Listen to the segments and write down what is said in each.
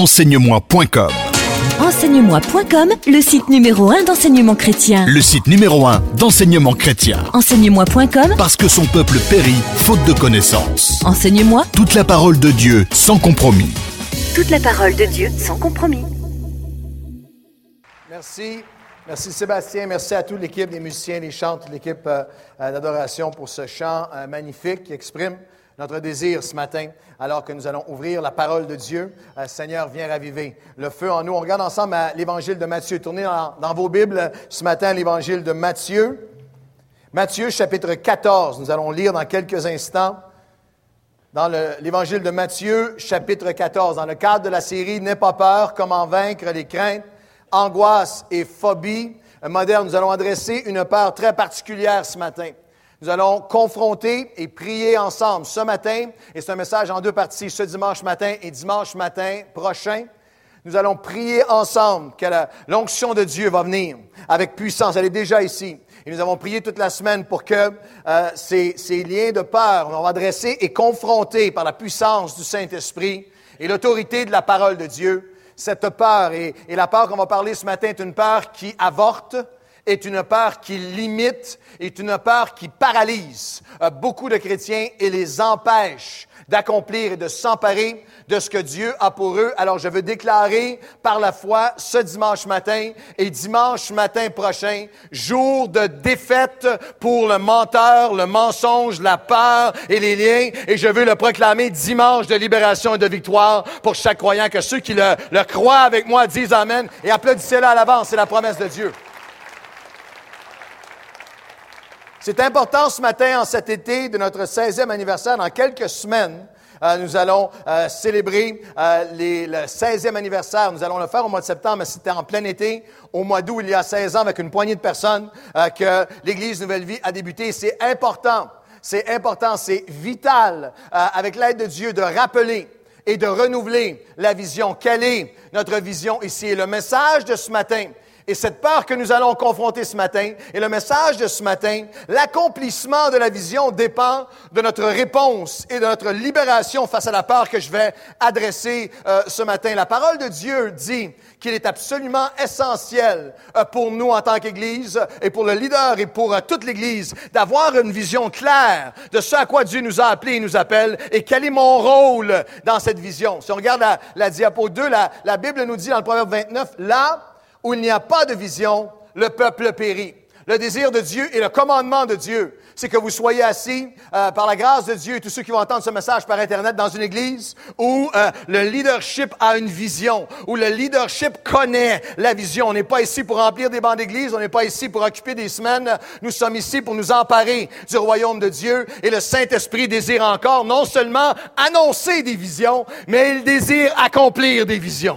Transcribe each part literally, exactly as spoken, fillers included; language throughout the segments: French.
enseigne-moi point com. enseigne moi point com, le site numéro un d'enseignement chrétien. Le site numéro un d'enseignement chrétien. enseigne moi point com, Parce que son peuple périt faute de connaissances. Enseigne-moi Toute la parole de Dieu sans compromis. toute la parole de Dieu sans compromis. Merci. Merci Sébastien. Merci à toute l'équipe des musiciens, des chants, toute l'équipe euh, d'adoration pour ce chant euh, magnifique qui exprime notre désir ce matin, alors que nous allons ouvrir la parole de Dieu. Euh, Seigneur, viens raviver le feu en nous. On regarde ensemble à l'évangile de Matthieu. Tournez dans, dans vos Bibles ce matin l'évangile de Matthieu. Matthieu, chapitre quatorze. Nous allons lire dans quelques instants dans le, l'évangile de Matthieu, chapitre quatorze. Dans le cadre de la série « N'aie pas peur, comment vaincre les craintes, angoisse et phobie modernes », nous allons adresser une peur très particulière ce matin. Nous allons confronter et prier ensemble ce matin, et c'est un message en deux parties, ce dimanche matin et dimanche matin prochain. Nous allons prier ensemble que la, l'onction de Dieu va venir avec puissance. Elle est déjà ici. Et nous avons prié toute la semaine pour que euh, ces, ces liens de peur, on va adresser et confronter par la puissance du Saint-Esprit et l'autorité de la parole de Dieu, cette peur. Et, et la peur qu'on va parler ce matin est une peur qui avorte, est une peur qui limite, est une peur qui paralyse euh, beaucoup de chrétiens et les empêche d'accomplir et de s'emparer de ce que Dieu a pour eux. Alors, je veux déclarer par la foi ce dimanche matin et dimanche matin prochain, jour de défaite pour le menteur, le mensonge, la peur et les liens. Et je veux le proclamer dimanche de libération et de victoire pour chaque croyant. Que ceux qui le, le croient avec moi disent Amen et applaudissez-le à l'avance. C'est la promesse de Dieu. C'est important ce matin, en cet été de notre seizième anniversaire. Dans quelques semaines, euh, nous allons euh, célébrer euh, les, le seizième anniversaire. Nous allons le faire au mois de septembre, mais c'était en plein été, au mois d'août, il y a seize ans, avec une poignée de personnes, euh, que l'Église Nouvelle Vie a débuté. C'est important, c'est important, c'est vital, euh, avec l'aide de Dieu, de rappeler et de renouveler la vision. Quelle est notre vision ici? Et le message de ce matin, et cette peur que nous allons confronter ce matin, et le message de ce matin, l'accomplissement de la vision dépend de notre réponse et de notre libération face à la peur que je vais adresser euh, ce matin. La parole de Dieu dit qu'il est absolument essentiel euh, pour nous en tant qu'Église et pour le leader et pour euh, toute l'Église d'avoir une vision claire de ce à quoi Dieu nous a appelés et nous appelle et quel est mon rôle dans cette vision. Si on regarde la, la diapo deux, la, la Bible nous dit dans le Proverbe vingt-neuf, là où il n'y a pas de vision, le peuple périt. Le désir de Dieu et le commandement de Dieu, c'est que vous soyez assis euh, par la grâce de Dieu et tous ceux qui vont entendre ce message par Internet dans une église où euh, le leadership a une vision, où le leadership connaît la vision. On n'est pas ici pour remplir des bancs d'église, on n'est pas ici pour occuper des semaines. Nous sommes ici pour nous emparer du royaume de Dieu et le Saint-Esprit désire encore non seulement annoncer des visions, mais il désire accomplir des visions.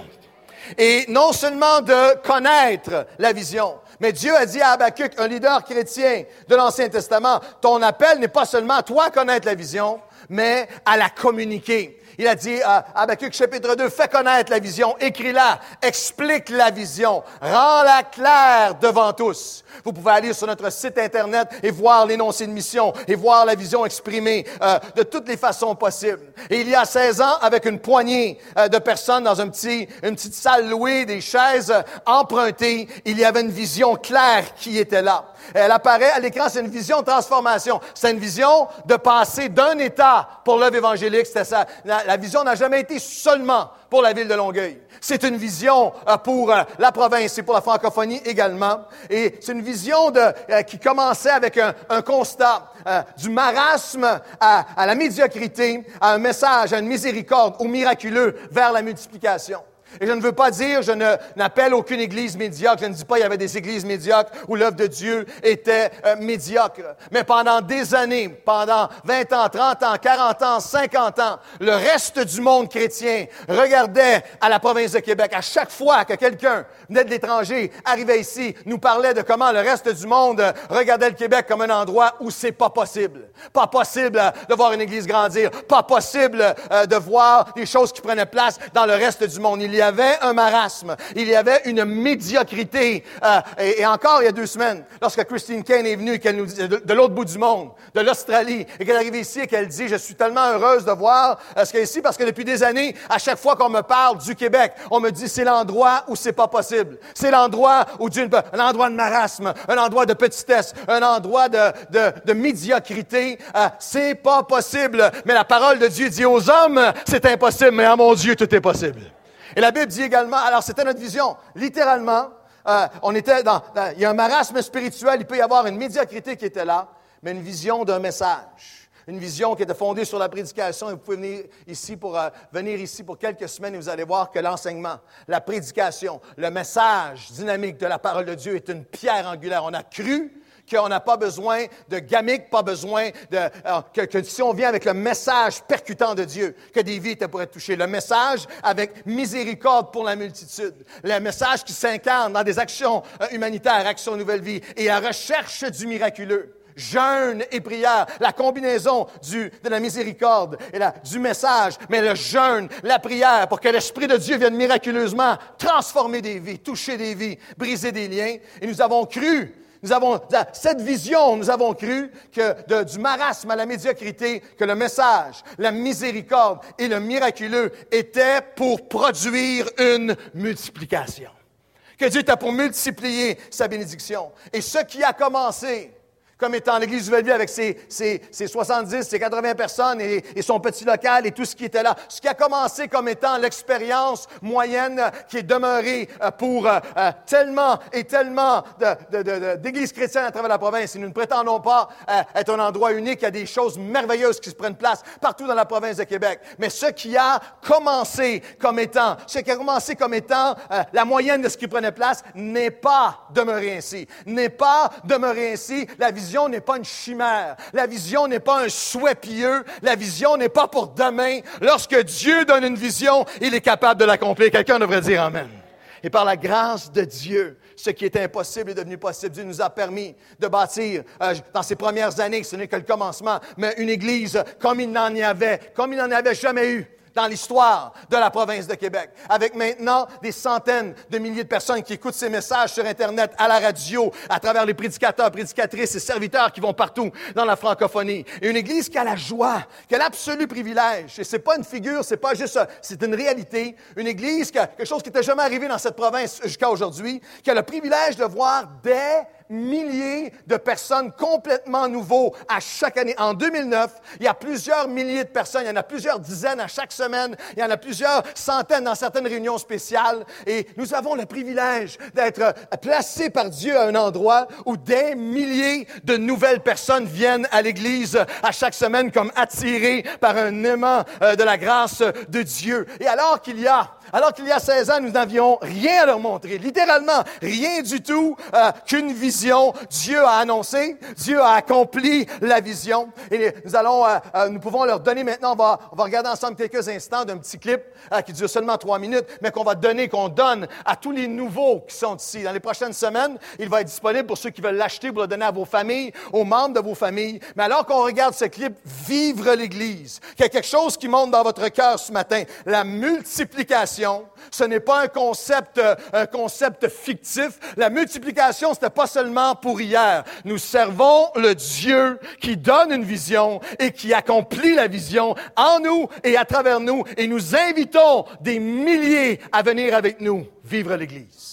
Et non seulement de connaître la vision, mais Dieu a dit à Habakkuk, un leader chrétien de l'Ancien Testament, ton appel n'est pas seulement à toi connaître la vision, mais à la communiquer. Il a dit à Habakkuk chapitre deux, fais connaître la vision, écris-la, explique la vision, rends-la claire devant tous. Vous pouvez aller sur notre site Internet et voir l'énoncé de mission et voir la vision exprimée euh, de toutes les façons possibles. Et il y a seize ans, avec une poignée euh, de personnes dans un petit, une petite salle louée, des chaises euh, empruntées, il y avait une vision claire qui était là. Elle apparaît à l'écran, c'est une vision de transformation. C'est une vision de passer d'un état pour l'œuvre évangélique. C'était ça. La, la vision n'a jamais été seulement pour la ville de Longueuil. C'est une vision euh, pour euh, la province et pour la francophonie également. Et c'est une vision de, euh, qui commençait avec un, un constat euh, du marasme à, à la médiocrité, à un message, à une miséricorde, au miraculeux vers la multiplication. Et je ne veux pas dire, je ne, n'appelle aucune église médiocre. Je ne dis pas qu'il y avait des églises médiocres où l'œuvre de Dieu était euh, médiocre. Mais pendant des années, pendant vingt ans, trente ans, quarante ans, cinquante ans, le reste du monde chrétien regardait à la province de Québec. À chaque fois que quelqu'un venait de l'étranger, arrivait ici, nous parlait de comment le reste du monde regardait le Québec comme un endroit où c'est pas possible. Pas possible de voir une église grandir. Pas possible euh, de voir des choses qui prenaient place dans le reste du monde. Il y avait un marasme, il y avait une médiocrité. Euh, et, et encore, il y a deux semaines, lorsque Christine Kane est venue, qu'elle nous dit, de, de l'autre bout du monde, de l'Australie, et qu'elle est arrivée ici et qu'elle dit, je suis tellement heureuse de voir euh, ce qu'il y a ici, parce que depuis des années, à chaque fois qu'on me parle du Québec, on me dit, c'est l'endroit où c'est pas possible. C'est l'endroit où Dieu, un endroit de marasme, un endroit de petitesse, un endroit de, de, de médiocrité. Euh, c'est pas possible. Mais la parole de Dieu dit aux hommes, c'est impossible, mais à mon Dieu, tout est possible. Et la Bible dit également, alors c'était notre vision, littéralement, euh, on était dans, dans, il y a un marasme spirituel, il peut y avoir une médiocrité qui était là, mais une vision d'un message. Une vision qui était fondée sur la prédication. Et vous pouvez venir ici pour euh, venir ici pour quelques semaines et vous allez voir que l'enseignement, la prédication, le message dynamique de la parole de Dieu est une pierre angulaire. On a cru qu'on n'a pas besoin de gamiques, pas besoin de... Euh, que, que si on vient avec le message percutant de Dieu, que des vies étaient pour être touchées. Le message avec miséricorde pour la multitude. Le message qui s'incarne dans des actions euh, humanitaires, actions nouvelle vie. Et la recherche du miraculeux. Jeûne et prière, la combinaison du, de la miséricorde et la, du message, mais le jeûne, la prière, pour que l'Esprit de Dieu vienne miraculeusement transformer des vies, toucher des vies, briser des liens. Et nous avons cru, nous avons cette vision, nous avons cru que de, du marasme à la médiocrité, que le message, la miséricorde et le miraculeux étaient pour produire une multiplication. Que Dieu était pour multiplier sa bénédiction. Et ce qui a commencé comme étant l'Église Nouvelle Vie avec ses, ses, ses soixante-dix, ses quatre-vingts personnes et, et son petit local et tout ce qui était là. Ce qui a commencé comme étant l'expérience moyenne qui est demeurée pour euh, euh, tellement et tellement de, de, de, de, d'églises chrétiennes à travers la province. Et nous ne prétendons pas euh, être un endroit unique. Il y a des choses merveilleuses qui se prennent place partout dans la province de Québec. Mais ce qui a commencé comme étant, ce qui a commencé comme étant euh, la moyenne de ce qui prenait place n'est pas demeuré ainsi. N'est pas demeuré ainsi. La vision La vision n'est pas une chimère. La vision n'est pas un souhait pieux. La vision n'est pas pour demain. Lorsque Dieu donne une vision, il est capable de l'accomplir. Quelqu'un devrait dire Amen. Et par la grâce de Dieu, ce qui était impossible est devenu possible. Dieu nous a permis de bâtir, euh, dans ces premières années, ce n'est que le commencement, mais une église comme il n'en y avait, comme il n'en avait jamais eu dans l'histoire de la province de Québec. Avec maintenant des centaines de milliers de personnes qui écoutent ces messages sur Internet, à la radio, à travers les prédicateurs, prédicatrices et serviteurs qui vont partout dans la francophonie. Et une église qui a la joie, qui a l'absolu privilège. Et c'est pas une figure, c'est pas juste, c'est une réalité. Une église qui a quelque chose qui n'était jamais arrivé dans cette province jusqu'à aujourd'hui, qui a le privilège de voir des milliers de personnes complètement nouveaux à chaque année. En deux mille neuf, il y a plusieurs milliers de personnes, il y en a plusieurs dizaines à chaque semaine, il y en a plusieurs centaines dans certaines réunions spéciales. Et nous avons le privilège d'être placés par Dieu à un endroit où des milliers de nouvelles personnes viennent à l'Église à chaque semaine comme attirées par un aimant euh, de la grâce de Dieu. Et alors qu'il y a Alors qu'il y a seize ans, nous n'avions rien à leur montrer, littéralement rien du tout euh, qu'une vision. Dieu a annoncé, Dieu a accompli la vision. Et nous allons, euh, euh, nous pouvons leur donner maintenant, on va, on va regarder ensemble quelques instants d'un petit clip euh, qui dure seulement trois minutes, mais qu'on va donner, qu'on donne à tous les nouveaux qui sont ici. Dans les prochaines semaines, il va être disponible pour ceux qui veulent l'acheter, pour le donner à vos familles, aux membres de vos familles. Mais alors qu'on regarde ce clip, vivre l'Église, qu'il y a quelque chose qui monte dans votre cœur ce matin, la multiplication. Ce n'est pas un concept, un concept fictif. La multiplication, ce n'est pas seulement pour hier. Nous servons le Dieu qui donne une vision et qui accomplit la vision en nous et à travers nous. Et nous invitons des milliers à venir avec nous vivre l'Église.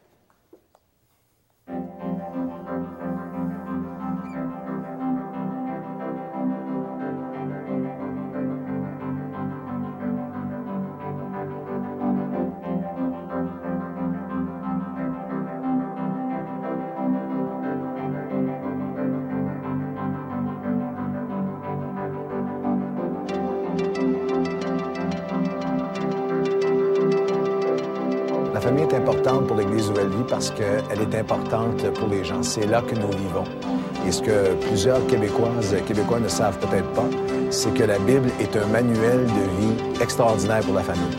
La famille est importante pour l'Église Nouvelle Vie parce qu'elle est importante pour les gens. C'est là que nous vivons. Et ce que plusieurs Québécoises et Québécois ne savent peut-être pas, c'est que la Bible est un manuel de vie extraordinaire pour la famille.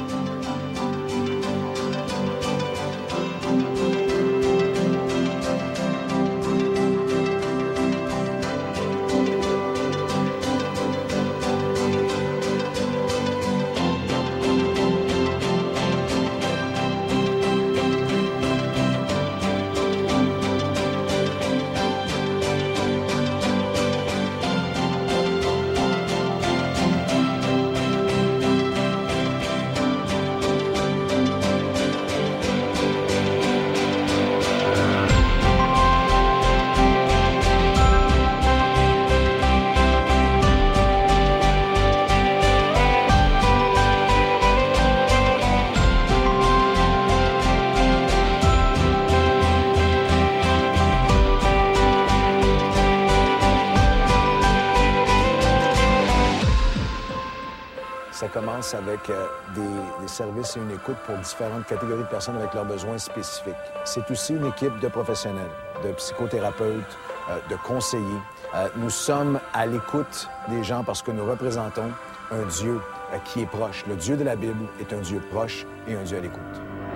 commence avec euh, des, des services et une écoute pour différentes catégories de personnes avec leurs besoins spécifiques. C'est aussi une équipe de professionnels, de psychothérapeutes, euh, de conseillers. Euh, nous sommes à l'écoute des gens parce que nous représentons un Dieu euh, qui est proche. Le Dieu de la Bible est un Dieu proche et un Dieu à l'écoute.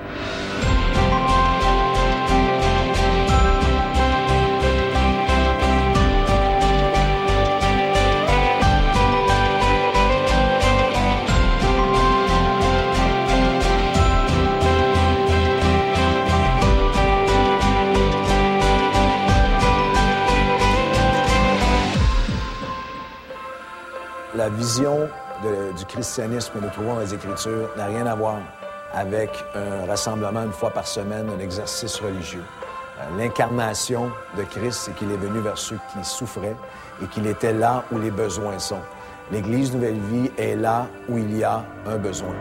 La vision de, du christianisme que nous trouvons dans les Écritures n'a rien à voir avec un rassemblement une fois par semaine, un exercice religieux. Euh, l'incarnation de Christ, c'est qu'il est venu vers ceux qui souffraient et qu'il était là où les besoins sont. L'Église Nouvelle Vie est là où il y a un besoin.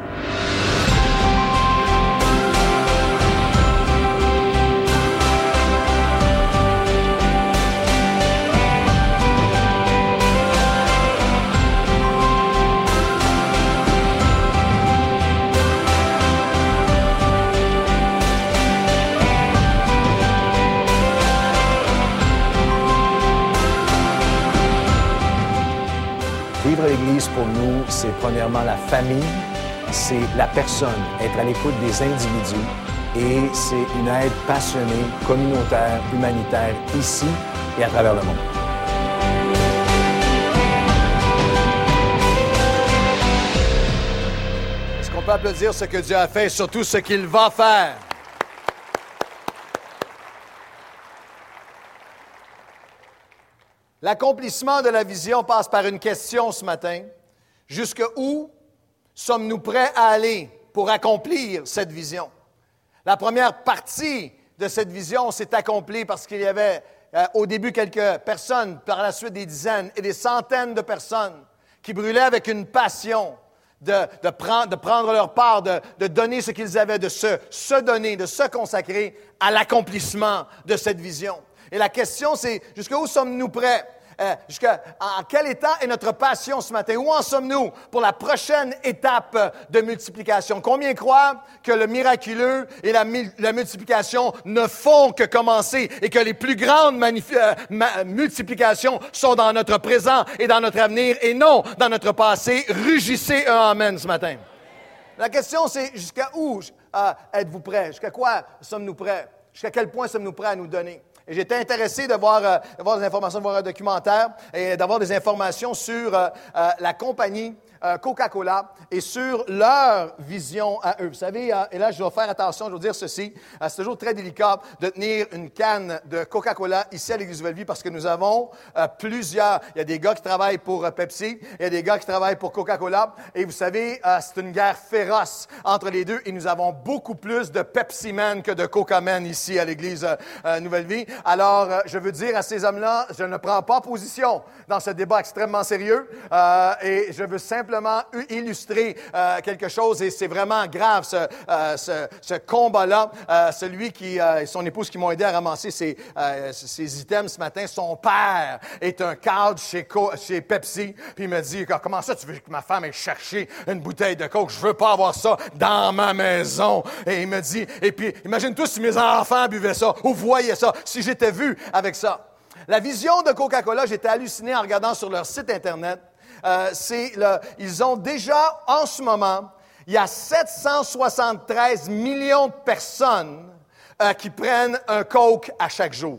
Vivre l'Église, pour nous, c'est premièrement la famille, c'est la personne, être à l'écoute des individus et c'est une aide passionnée, communautaire, humanitaire, ici et à travers le monde. Est-ce qu'on peut applaudir ce que Dieu a fait et surtout ce qu'il va faire? L'accomplissement de la vision passe par une question ce matin. Jusqu'où sommes-nous prêts à aller pour accomplir cette vision? La première partie de cette vision s'est accomplie parce qu'il y avait euh, au début quelques personnes, par la suite des dizaines et des centaines de personnes qui brûlaient avec une passion de, de, prendre, de prendre leur part, de, de donner ce qu'ils avaient, de se, se donner, de se consacrer à l'accomplissement de cette vision. Et la question, c'est jusqu'où sommes-nous prêts? Euh, jusqu'à, en quel état est notre passion ce matin? Où en sommes-nous pour la prochaine étape de multiplication? Combien croient que le miraculeux et la, la multiplication ne font que commencer et que les plus grandes manif- euh, ma- multiplications sont dans notre présent et dans notre avenir et non dans notre passé? Rugissez un amen ce matin. La question, c'est jusqu'à où euh, êtes-vous prêts? Jusqu'à quoi sommes-nous prêts? Jusqu'à quel point sommes-nous prêts à nous donner? Et j'étais intéressé de voir, euh, de voir des informations, de voir un documentaire et d'avoir des informations sur euh, euh, la compagnie euh, Coca-Cola et sur leur vision à eux. Vous savez, euh, et là, je dois faire attention, je dois dire ceci, euh, c'est toujours très délicat de tenir une canne de Coca-Cola ici à l'Église Nouvelle Vie parce que nous avons euh, plusieurs, il y a des gars qui travaillent pour euh, Pepsi, il y a des gars qui travaillent pour Coca-Cola et vous savez, euh, c'est une guerre féroce entre les deux et nous avons beaucoup plus de Pepsi-Man que de Coca-Man ici à l'Église euh, Nouvelle Vie. Alors, euh, je veux dire à ces hommes-là, je ne prends pas position dans ce débat extrêmement sérieux euh, et je veux simplement illustrer euh, quelque chose et c'est vraiment grave ce, euh, ce, ce combat-là. Euh, celui qui, euh, son épouse qui m'ont aidé à ramasser ces, euh, ces items ce matin, son père est un cadre chez, Co- chez Pepsi, puis il me dit, comment ça tu veux que ma femme aille chercher une bouteille de Coke? Je veux pas avoir ça dans ma maison. Et il me dit, et puis imagine-toi si mes enfants buvaient ça ou voyaient ça, si j'étais vu avec ça. La vision de Coca-Cola, j'étais halluciné en regardant sur leur site Internet. Euh, c'est le, ils ont déjà, en ce moment, il y a sept cent soixante-treize millions de personnes euh, qui prennent un Coke à chaque jour.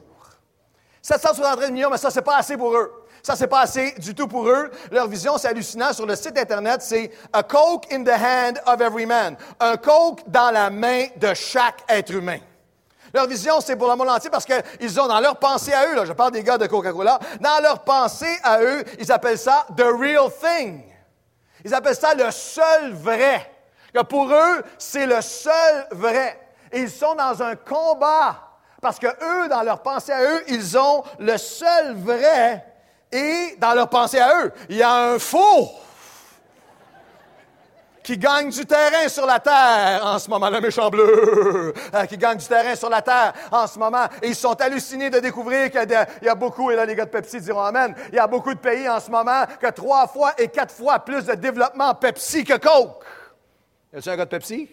sept cent soixante-treize millions, mais ça, c'est pas assez pour eux. Ça, c'est pas assez du tout pour eux. Leur vision, c'est hallucinant. Sur le site Internet, c'est « A Coke in the hand of every man ». Un Coke dans la main de chaque être humain. Leur vision, c'est pour le monde entier parce qu'ils ont dans leur pensée à eux, là, je parle des gars de Coca-Cola, dans leur pensée à eux, ils appellent ça « the real thing ». Ils appellent ça le seul vrai. Que pour eux, c'est le seul vrai. Et ils sont dans un combat parce que eux, dans leur pensée à eux, ils ont le seul vrai et dans leur pensée à eux, il y a un faux. qui gagne du terrain sur la terre en ce moment, le méchant bleu, euh, qui gagne du terrain sur la terre en ce moment. Et ils sont hallucinés de découvrir qu'il y a, de, il y a beaucoup, et là les gars de Pepsi diront Amen, il y a beaucoup de pays en ce moment qui ont trois fois et quatre fois plus de développement Pepsi que Coke. Y a-t-il un gars de Pepsi?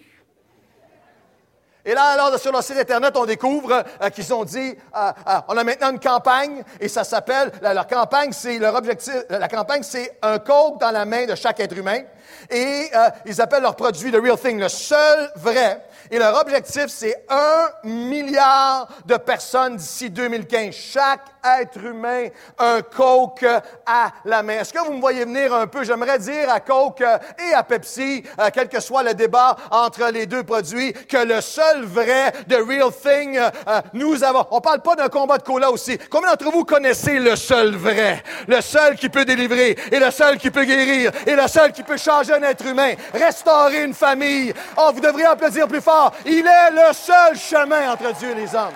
Et là, alors, sur leur site Internet, on découvre euh, qu'ils ont dit, euh, euh, on a maintenant une campagne, et ça s'appelle, la, leur campagne, c'est, leur objectif, la campagne, c'est un Coke dans la main de chaque être humain. Et euh, ils appellent leur produit le Real Thing, le seul vrai. Et leur objectif, c'est un milliard de personnes d'ici deux mille quinze. Chaque être humain, un Coke à la main. Est-ce que vous me voyez venir un peu? J'aimerais dire à Coke et à Pepsi, euh, quel que soit le débat entre les deux produits, que le seul vrai, the real thing, euh, nous avons... On parle pas d'un combat de cola aussi. Combien d'entre vous connaissez le seul vrai? Le seul qui peut délivrer, et le seul qui peut guérir, et le seul qui peut changer un être humain, restaurer une famille. Oh, vous devriez applaudir plus fort. Il est le seul chemin entre Dieu et les hommes.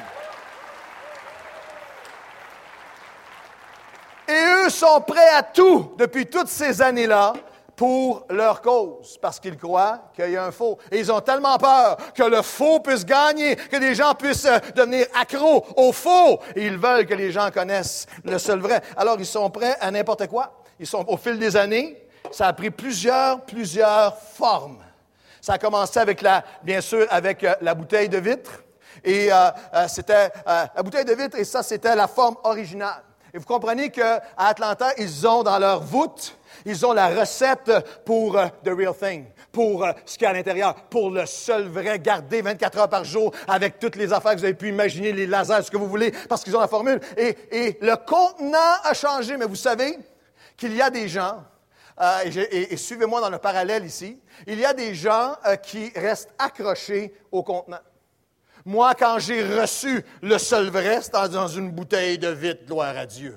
Et eux sont prêts à tout, depuis toutes ces années-là, pour leur cause, parce qu'ils croient qu'il y a un faux. Et ils ont tellement peur que le faux puisse gagner, que les gens puissent devenir accros au faux. Et ils veulent que les gens connaissent le seul vrai. Alors, ils sont prêts à n'importe quoi. Ils sont, au fil des années, ça a pris plusieurs, plusieurs formes. Ça a commencé avec la, bien sûr, avec euh, la bouteille de vitre. Et euh, euh, c'était euh, la bouteille de vitre, et ça, c'était la forme originale. Et vous comprenez qu'à Atlanta, ils ont dans leur voûte, ils ont la recette pour uh, the real thing, pour uh, ce qu'il y a à l'intérieur, pour le seul vrai, gardé vingt-quatre heures par jour avec toutes les affaires que vous avez pu imaginer, les lasers, ce que vous voulez, parce qu'ils ont la formule. Et, et le contenant a changé, mais vous savez qu'il y a des gens, euh, et, et, et suivez-moi dans le parallèle ici, il y a des gens euh, qui restent accrochés au contenant. Moi, quand j'ai reçu le seul vrai, c'était dans une bouteille de vitre, gloire à Dieu.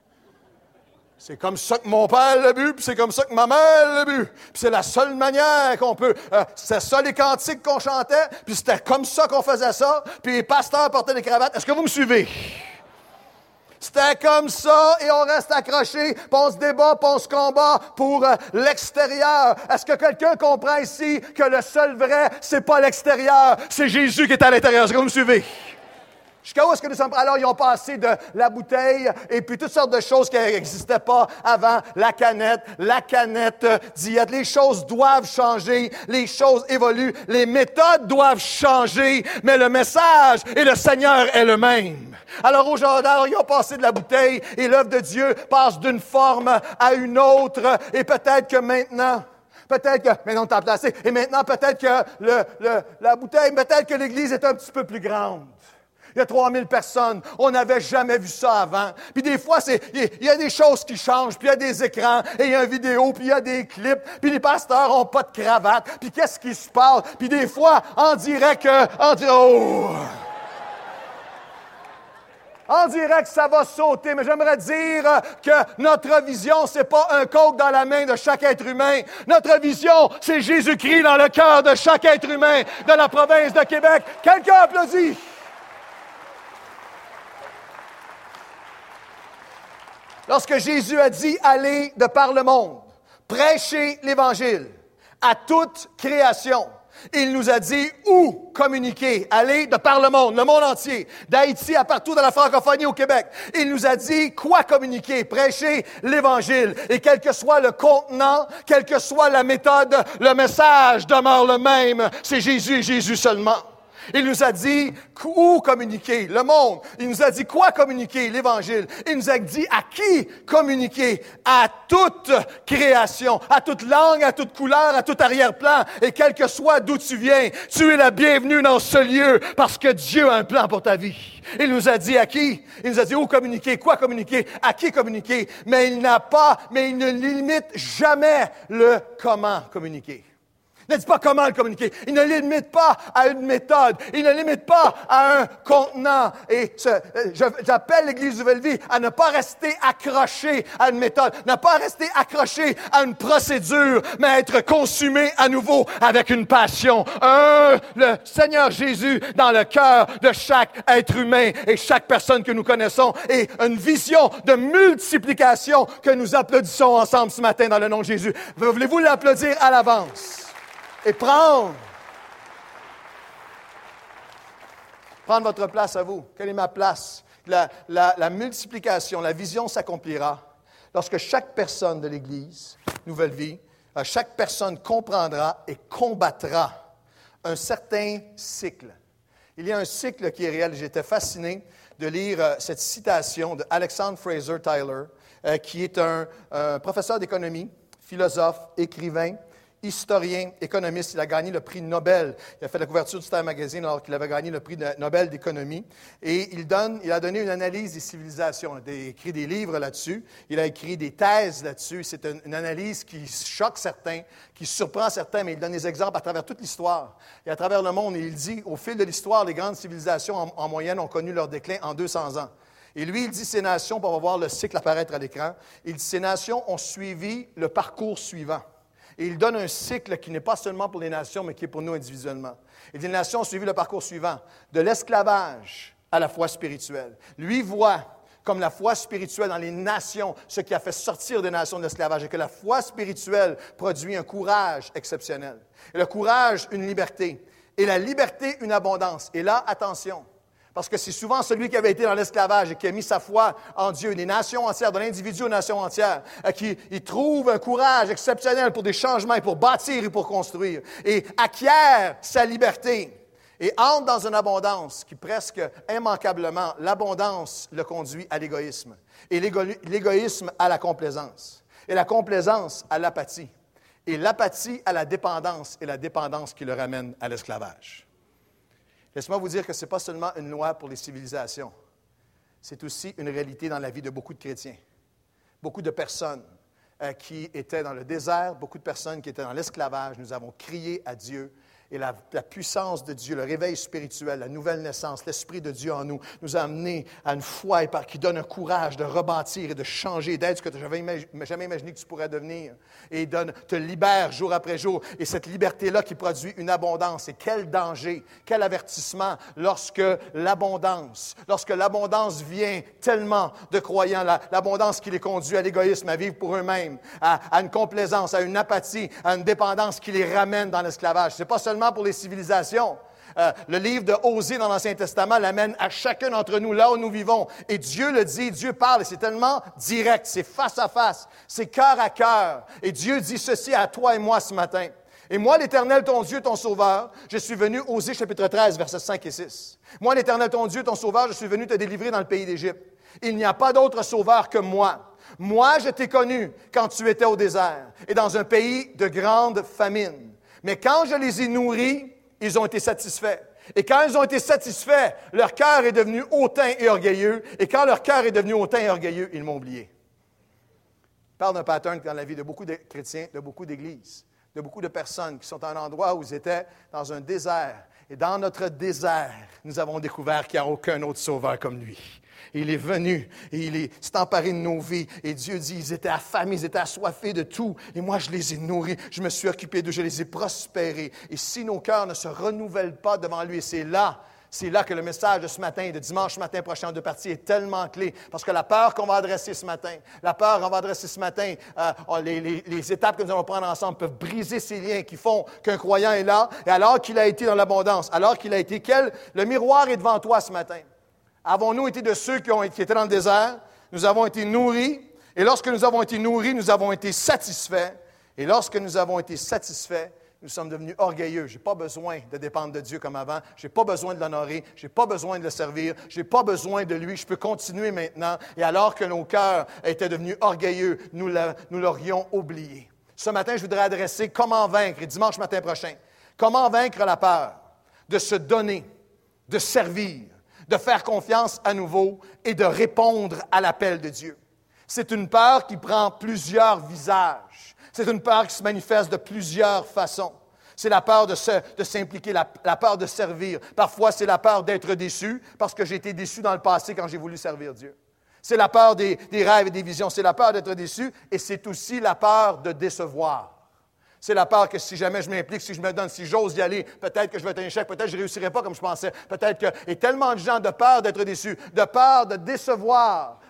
C'est comme ça que mon père l'a bu, puis c'est comme ça que ma mère l'a bu. Puis c'est la seule manière qu'on peut... Euh, c'est ça les cantiques qu'on chantait, puis c'était comme ça qu'on faisait ça, puis les pasteurs portaient des cravates. Est-ce que vous me suivez? C'était comme ça, et on reste accroché, puis on se débat, puis on se combat pour euh, l'extérieur. Est-ce que quelqu'un comprend ici que le seul vrai, c'est pas l'extérieur, c'est Jésus qui est à l'intérieur? Est-ce que vous me suivez? Jusqu'à où est-ce que nous sommes? Alors, ils ont passé de la bouteille et puis toutes sortes de choses qui n'existaient pas avant, la canette, la canette diète. Les choses doivent changer, les choses évoluent, les méthodes doivent changer, mais le message et le Seigneur est le même. Alors, aujourd'hui, ils ont passé de la bouteille et l'œuvre de Dieu passe d'une forme à une autre, et peut-être que maintenant... Peut-être que, maintenant on t'a placé, et maintenant peut-être que le, le, la bouteille, peut-être que l'Église est un petit peu plus grande. Il y a trois mille personnes. On n'avait jamais vu ça avant. Puis des fois, c'est, il y a des choses qui changent, puis il y a des écrans, et il y a une vidéo, puis il y a des clips, puis les pasteurs n'ont pas de cravate, puis qu'est-ce qui se passe? Puis des fois, on dirait que... On dirait, oh! On dirait que ça va sauter, mais j'aimerais dire que notre vision, c'est pas un Coke dans la main de chaque être humain. Notre vision, c'est Jésus-Christ dans le cœur de chaque être humain de la province de Québec. Quelqu'un applaudit? Lorsque Jésus a dit « Allez de par le monde, prêchez l'Évangile à toute création », il nous a dit où communiquer, aller de par le monde, le monde entier, d'Haïti à partout dans la francophonie au Québec. Il nous a dit quoi communiquer, prêcher l'Évangile. Et quel que soit le contenant, quelle que soit la méthode, le message demeure le même. C'est Jésus et Jésus seulement. Il nous a dit où communiquer, le monde. Il nous a dit quoi communiquer, l'Évangile. Il nous a dit à qui communiquer, à toute création, à toute langue, à toute couleur, à tout arrière-plan. Et quel que soit d'où tu viens, tu es la bienvenue dans ce lieu parce que Dieu a un plan pour ta vie. Il nous a dit à qui? Il nous a dit où communiquer, quoi communiquer, à qui communiquer. Mais il n'a pas, mais il ne limite jamais le comment communiquer. Ne dit pas comment le communiquer. Il ne limite pas à une méthode. Il ne limite pas à un contenant. Et ce, je, j'appelle l'Église Nouvelle-Vie à ne pas rester accroché à une méthode, ne pas rester accroché à une procédure, mais à être consumé à nouveau avec une passion. Un, le Seigneur Jésus dans le cœur de chaque être humain et chaque personne que nous connaissons. Et une vision de multiplication que nous applaudissons ensemble ce matin dans le nom de Jésus. Voulez-vous l'applaudir à l'avance? et prendre. Prendre votre place à vous. Quelle est ma place? La, la, la multiplication, la vision s'accomplira lorsque chaque personne de l'Église, Nouvelle Vie, chaque personne comprendra et combattra un certain cycle. Il y a un cycle qui est réel. J'étais fasciné de lire euh, cette citation de Alexander Fraser Tyler, euh, qui est un, un professeur d'économie, philosophe, écrivain, historien, économiste. Il a gagné le prix Nobel. Il a fait la couverture du Time Magazine alors qu'il avait gagné le prix Nobel d'économie. Et il, donne, il a donné une analyse des civilisations. Il a écrit des livres là-dessus. Il a écrit des thèses là-dessus. C'est une, une analyse qui choque certains, qui surprend certains, mais il donne des exemples à travers toute l'histoire. Et à travers le monde, il dit, au fil de l'histoire, les grandes civilisations, en, en moyenne, ont connu leur déclin en deux cents ans. Et lui, il dit, ces nations, on va voir le cycle apparaître à l'écran, il dit, ces nations ont suivi le parcours suivant. Et il donne un cycle qui n'est pas seulement pour les nations, mais qui est pour nous individuellement. Il dit, les nations ont suivi le parcours suivant, de l'esclavage à la foi spirituelle. Lui voit comme la foi spirituelle dans les nations, ce qui a fait sortir des nations de l'esclavage, et que la foi spirituelle produit un courage exceptionnel. Et le courage, une liberté. Et la liberté, une abondance. Et là, attention, parce que c'est souvent celui qui avait été dans l'esclavage et qui a mis sa foi en Dieu, des nations entières, de l'individu aux nations entières, qui il trouve un courage exceptionnel pour des changements, et pour bâtir et pour construire, et acquiert sa liberté, et entre dans une abondance qui presque immanquablement, l'abondance le conduit à l'égoïsme, et l'égo, l'égoïsme à la complaisance, et la complaisance à l'apathie, et l'apathie à la dépendance, et la dépendance qui le ramène à l'esclavage. Laissez-moi vous dire que ce n'est pas seulement une loi pour les civilisations, c'est aussi une réalité dans la vie de beaucoup de chrétiens. Beaucoup de personnes euh, qui étaient dans le désert, beaucoup de personnes qui étaient dans l'esclavage, nous avons crié à Dieu. Et la, la puissance de Dieu, le réveil spirituel, la nouvelle naissance, l'Esprit de Dieu en nous, nous a amenés à une foi et par, qui donne un courage de rebâtir et de changer, d'être ce que tu n'avais imag- jamais imaginé que tu pourrais devenir. Et donne, te libère jour après jour. Et cette liberté-là qui produit une abondance. Et quel danger, quel avertissement lorsque l'abondance, lorsque l'abondance vient tellement de croyants, la, l'abondance qui les conduit à l'égoïsme, à vivre pour eux-mêmes, à, à une complaisance, à une apathie, à une dépendance qui les ramène dans l'esclavage. C'est pas seulement pour les civilisations. Euh, le livre de Osée dans l'Ancien Testament l'amène à chacun d'entre nous, là où nous vivons. Et Dieu le dit, Dieu parle, et c'est tellement direct, c'est face à face, c'est cœur à cœur. Et Dieu dit ceci à toi et moi ce matin. Et moi, l'Éternel, ton Dieu, ton Sauveur, je suis venu, Osée chapitre treize, versets cinq et six. Moi, l'Éternel, ton Dieu, ton Sauveur, je suis venu te délivrer dans le pays d'Égypte. Il n'y a pas d'autre Sauveur que moi. Moi, je t'ai connu quand tu étais au désert et dans un pays de grande famine. Mais quand je les ai nourris, ils ont été satisfaits. Et quand ils ont été satisfaits, leur cœur est devenu hautain et orgueilleux. Et quand leur cœur est devenu hautain et orgueilleux, ils m'ont oublié. Je parle d'un pattern dans la vie de beaucoup de chrétiens, de beaucoup d'églises, de beaucoup de personnes qui sont à un endroit où ils étaient dans un désert. Et dans notre désert, nous avons découvert qu'il n'y a aucun autre sauveur comme lui. Et il est venu et il est, s'est emparé de nos vies. Et Dieu dit, ils étaient affamés, ils étaient assoiffés de tout. Et moi, je les ai nourris, je me suis occupé d'eux, je les ai prospérés. Et si nos cœurs ne se renouvellent pas devant lui, et c'est là, c'est là que le message de ce matin, de dimanche matin prochain en deux parties, est tellement clé. Parce que la peur qu'on va adresser ce matin, la peur qu'on va adresser ce matin, euh, les, les, les étapes que nous allons prendre ensemble peuvent briser ces liens qui font qu'un croyant est là. Et alors qu'il a été dans l'abondance, alors qu'il a été quel? Le miroir est devant toi ce matin. Avons-nous été de ceux qui, ont, qui étaient dans le désert? Nous avons été nourris. Et lorsque nous avons été nourris, nous avons été satisfaits. Et lorsque nous avons été satisfaits, nous sommes devenus orgueilleux. Je n'ai pas besoin de dépendre de Dieu comme avant. Je n'ai pas besoin de l'honorer. Je n'ai pas besoin de le servir. Je n'ai pas besoin de lui. Je peux continuer maintenant. Et alors que nos cœurs étaient devenus orgueilleux, nous, la, nous l'aurions oublié. Ce matin, je voudrais adresser comment vaincre, et dimanche matin prochain, comment vaincre la peur de se donner, de servir, de faire confiance à nouveau et de répondre à l'appel de Dieu. C'est une peur qui prend plusieurs visages. C'est une peur qui se manifeste de plusieurs façons. C'est la peur de, se, de s'impliquer, la, la peur de servir. Parfois, c'est la peur d'être déçu parce que j'ai été déçu dans le passé quand j'ai voulu servir Dieu. C'est la peur des, des rêves et des visions. C'est la peur d'être déçu et c'est aussi la peur de décevoir. C'est la peur que si jamais je m'implique, si je me donne, si j'ose y aller, peut-être que je vais être un échec, peut-être que je ne réussirai pas comme je pensais, peut-être que... Et tellement de gens de peur d'être déçus, de peur de décevoir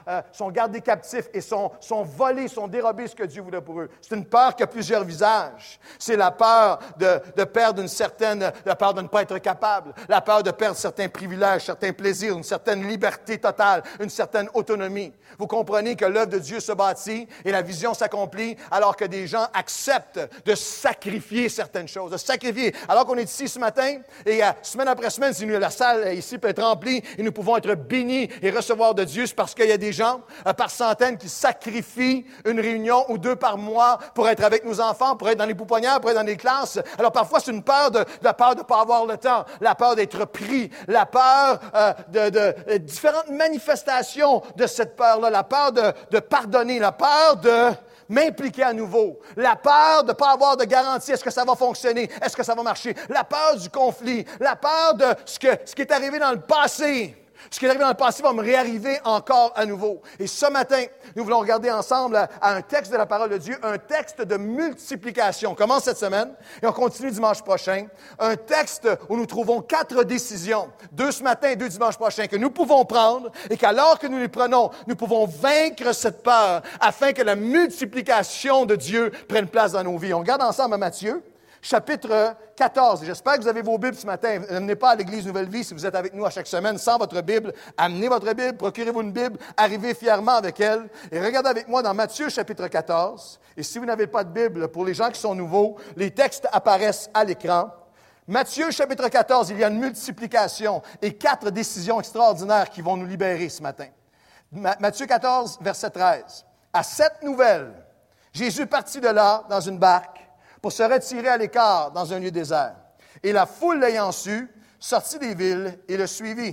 euh, sont gardés captifs et sont, sont volés, sont dérobés ce que Dieu voulait pour eux. C'est une peur qui a plusieurs visages. C'est la peur de, de perdre une certaine, la peur de ne pas être capable, la peur de perdre certains privilèges, certains plaisirs, une certaine liberté totale, une certaine autonomie. Vous comprenez que l'œuvre de Dieu se bâtit et la vision s'accomplit alors que des gens acceptent de sacrifier certaines choses, de sacrifier. Alors qu'on est ici ce matin et euh, semaine après semaine, si nous, la salle ici peut être remplie et nous pouvons être bénis et recevoir de Dieu, c'est parce qu'il y a des gens euh, par centaines qui sacrifient une réunion ou deux par mois pour être avec nos enfants, pour être dans les pouponnières, pour être dans les classes. Alors parfois, c'est une peur de, de la peur de ne pas avoir le temps, la peur d'être pris, la peur euh, de, de, de différentes manifestations de cette peur-là, la peur de, de pardonner, la peur de m'impliquer à nouveau, la peur de ne pas avoir de garantie, est-ce que ça va fonctionner, est-ce que ça va marcher, la peur du conflit, la peur de ce, que, ce qui est arrivé dans le passé. Ce qui est arrivé dans le passé va me réarriver encore à nouveau. Et ce matin, nous voulons regarder ensemble à, à un texte de la parole de Dieu, un texte de multiplication. On commence cette semaine et on continue dimanche prochain. Un texte où nous trouvons quatre décisions, deux ce matin et deux dimanche prochain, que nous pouvons prendre et qu'alors que nous les prenons, nous pouvons vaincre cette peur afin que la multiplication de Dieu prenne place dans nos vies. On regarde ensemble à Matthieu. Chapitre quatorze. J'espère que vous avez vos Bibles ce matin. N'amenez pas à l'Église Nouvelle Vie si vous êtes avec nous à chaque semaine sans votre Bible. Amenez votre Bible, procurez-vous une Bible, arrivez fièrement avec elle. Et regardez avec moi dans Matthieu chapitre quatorze. Et si vous n'avez pas de Bible, pour les gens qui sont nouveaux, les textes apparaissent à l'écran. Matthieu chapitre quatorze, il y a une multiplication et quatre décisions extraordinaires qui vont nous libérer ce matin. Matthieu quatorze, verset treize. À cette nouvelle, Jésus partit de là dans une barque pour se retirer à l'écart dans un lieu désert. Et la foule l'ayant su, sortit des villes et le suivit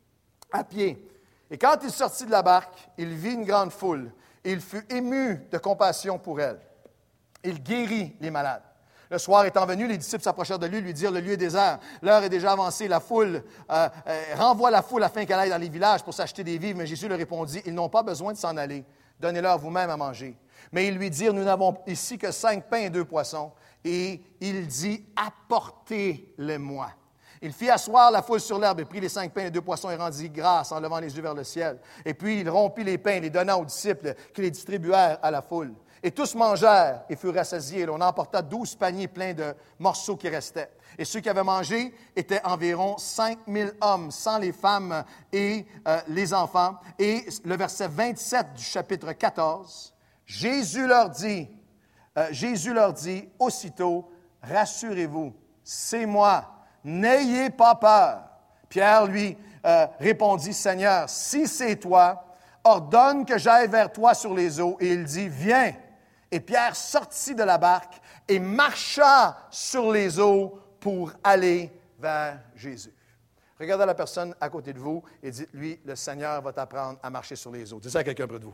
à pied. Et quand il sortit de la barque, il vit une grande foule et il fut ému de compassion pour elle. Il guérit les malades. Le soir étant venu, les disciples s'approchèrent de lui, lui dirent, le lieu est désert, l'heure est déjà avancée, la foule, euh, euh, renvoie la foule afin qu'elle aille dans les villages pour s'acheter des vivres. Mais Jésus leur répondit, ils n'ont pas besoin de s'en aller, donnez-leur vous-même à manger. Mais ils lui dirent, nous n'avons ici que cinq pains et deux poissons. Et il dit, apportez-les-moi. Il fit asseoir la foule sur l'herbe et prit les cinq pains et deux poissons et rendit grâce en levant les yeux vers le ciel. Et puis il rompit les pains, les donna aux disciples qui les distribuèrent à la foule. Et tous mangèrent et furent rassasiés. Et on emporta douze paniers pleins de morceaux qui restaient. Et ceux qui avaient mangé étaient environ cinq mille hommes, sans les femmes et euh, les enfants. Et le verset vingt-sept du chapitre quatorze, Jésus leur dit, euh, Jésus leur dit aussitôt, rassurez-vous, c'est moi, n'ayez pas peur. Pierre lui euh, répondit, Seigneur, si c'est toi, ordonne que j'aille vers toi sur les eaux. Et il dit, viens. Et Pierre sortit de la barque et marcha sur les eaux pour aller vers Jésus. Regardez la personne à côté de vous et dites-lui, le Seigneur va t'apprendre à marcher sur les eaux. Dites ça à quelqu'un près de vous.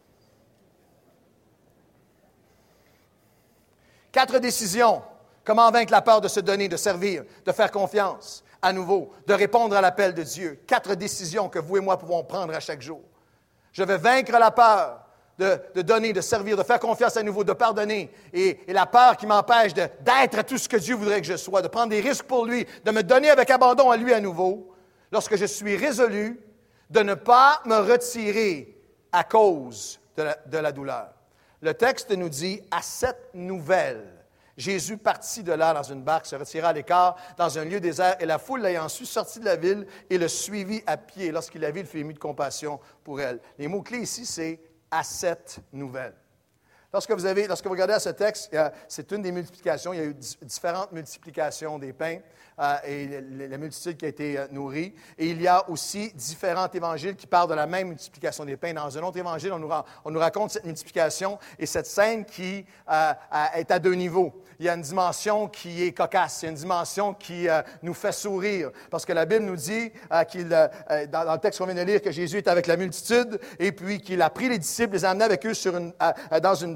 Quatre décisions. Comment vaincre la peur de se donner, de servir, de faire confiance à nouveau, de répondre à l'appel de Dieu. Quatre décisions que vous et moi pouvons prendre à chaque jour. Je vais vaincre la peur de, de donner, de servir, de faire confiance à nouveau, de pardonner. Et, et la peur qui m'empêche de, d'être tout ce que Dieu voudrait que je sois, de prendre des risques pour lui, de me donner avec abandon à lui à nouveau, lorsque je suis résolu de ne pas me retirer à cause de la, de la douleur. Le texte nous dit, à cette nouvelle, Jésus partit de là dans une barque, se retira à l'écart dans un lieu désert, et la foule l'ayant su sortit de la ville et le suivit à pied. Lorsqu'il la vit, il fut ému de compassion pour elle. Les mots-clés ici, c'est « à cette nouvelle ». Lorsque vous avez, lorsque vous regardez à ce texte, c'est une des multiplications. Il y a eu différentes multiplications des pains euh, et la multitude qui a été nourrie. Et il y a aussi différents évangiles qui parlent de la même multiplication des pains. Dans un autre évangile, on nous, on nous raconte cette multiplication et cette scène qui euh, est à deux niveaux. Il y a une dimension qui est cocasse, il y a une dimension qui euh, nous fait sourire. Parce que la Bible nous dit, euh, qu'il, euh, dans, dans le texte qu'on vient de lire, que Jésus est avec la multitude et puis qu'il a pris les disciples, les a amenés avec eux sur une, euh, dans une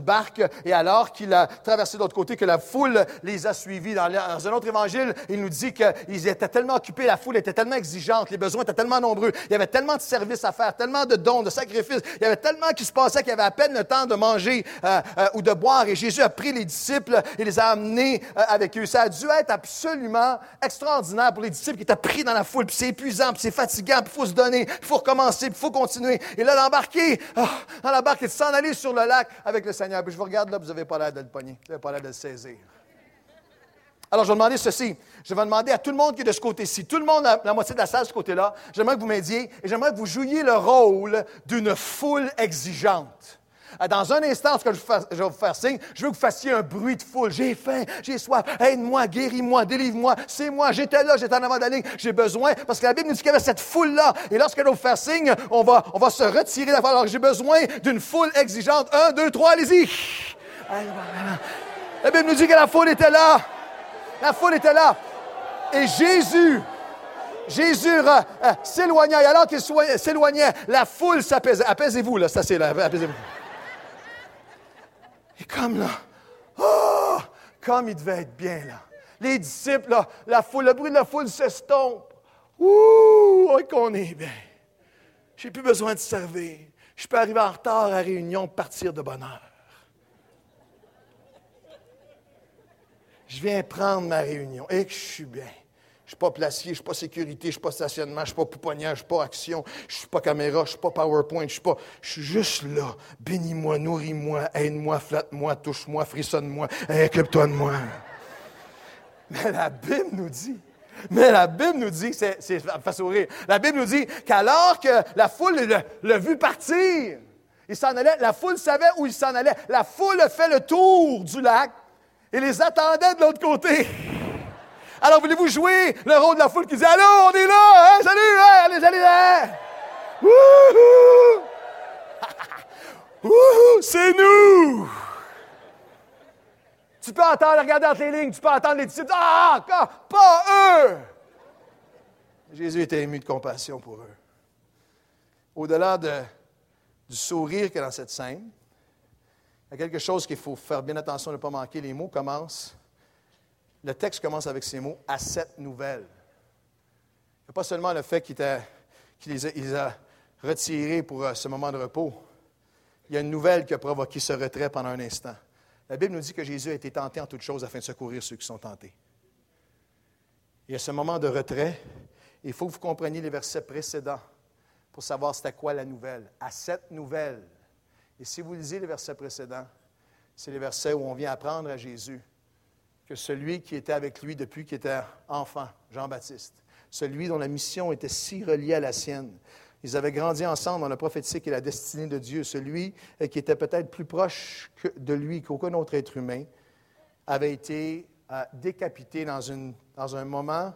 une barque, et alors qu'il a traversé de l'autre côté, que la foule les a suivis. Dans, dans un autre évangile, il nous dit qu'ils étaient tellement occupés, la foule était tellement exigeante, les besoins étaient tellement nombreux, il y avait tellement de services à faire, tellement de dons, de sacrifices, il y avait tellement qui se passait qu'il y avait à peine le temps de manger euh, euh, ou de boire, et Jésus a pris les disciples et les a amenés euh, avec eux. Ça a dû être absolument extraordinaire pour les disciples qui étaient pris dans la foule, puis c'est épuisant, puis c'est fatigant, puis il faut se donner, puis il faut recommencer, puis il faut continuer. Et là, l'embarquer oh, dans la barque et de s'en aller sur le lac avec le Seigneur. Puis je vous regarde là, vous n'avez pas l'air de le pogner, vous n'avez pas l'air de le saisir. Alors, je vais demander ceci. Je vais demander à tout le monde qui est de ce côté-ci, tout le monde, la, la moitié de la salle de ce côté-là, j'aimerais que vous m'aidiez et j'aimerais que vous jouiez le rôle d'une foule exigeante. Dans un instant, ce que je vais vous faire signe, je veux que vous fassiez un bruit de foule. J'ai faim, j'ai soif, aide-moi, guéris-moi, délivre-moi, c'est moi, j'étais là, j'étais en avant de la ligne, j'ai besoin, parce que la Bible nous dit qu'il y avait cette foule-là. Et lorsqu'elle va vous faire signe, on va, on va se retirer de la foule. Alors j'ai besoin d'une foule exigeante. Un, deux, trois, allez-y. La Bible nous dit que la foule était là. La foule était là. Et Jésus... Jésus euh, euh, s'éloignait. Et alors qu'il s'éloignait, la foule s'apaisait. Apaisez-vous, là, ça c'est là. Apaisez-vous. Et comme là, oh, comme il devait être bien là. Les disciples, là, la foule, le bruit de la foule s'estompe. Ouh, oh, qu'on est bien. J'ai plus besoin de servir. Je peux arriver en retard à la réunion, partir de bonne heure. Je viens prendre ma réunion et que je suis bien. Je ne suis pas placier, je ne suis pas sécurité, je ne suis pas stationnement, je ne suis pas pouponnière, je ne suis pas action, je ne suis pas caméra, je ne suis pas PowerPoint, je suis pas. Je suis juste là. Bénis-moi, nourris-moi, aide-moi, flatte-moi, touche-moi, frissonne-moi, occupe-toi de moi. Mais la Bible nous dit, mais la Bible nous dit, c'est, c'est, ça me fait sourire, la Bible nous dit qu'alors que la foule l'a, l'a vu partir, il s'en allait, la foule savait où il s'en allait. La foule a fait le tour du lac et les attendait de l'autre côté. Alors, voulez-vous jouer le rôle de la foule qui dit « Allô, on est là! Hein? Salut! Hein? Allez, allez, hein? Wouhou! Wouhou! C'est nous! » Tu peux entendre, regarder entre les lignes, tu peux entendre les disciples « Ah! Pas eux! » Jésus était ému de compassion pour eux. Au-delà de, du sourire qu'il y a dans cette scène, il y a quelque chose qu'il faut faire bien attention de ne pas manquer. Les mots commencent. Le texte commence avec ces mots « à cette nouvelle ». Il n'y a pas seulement le fait qu'il, était, qu'il les, a, il les a retirés pour uh, ce moment de repos. Il y a une nouvelle qui a provoqué ce retrait pendant un instant. La Bible nous dit que Jésus a été tenté en toutes choses afin de secourir ceux qui sont tentés. Il y a ce moment de retrait. Il faut que vous compreniez les versets précédents pour savoir c'était quoi la nouvelle. « À cette nouvelle ». Et si vous lisez les versets précédents, c'est les versets où on vient apprendre à Jésus que celui qui était avec lui depuis qu'il était enfant, Jean-Baptiste, celui dont la mission était si reliée à la sienne, ils avaient grandi ensemble dans le prophétique et la destinée de Dieu, celui qui était peut-être plus proche de lui qu'aucun autre être humain, avait été euh, décapité dans, une, dans un moment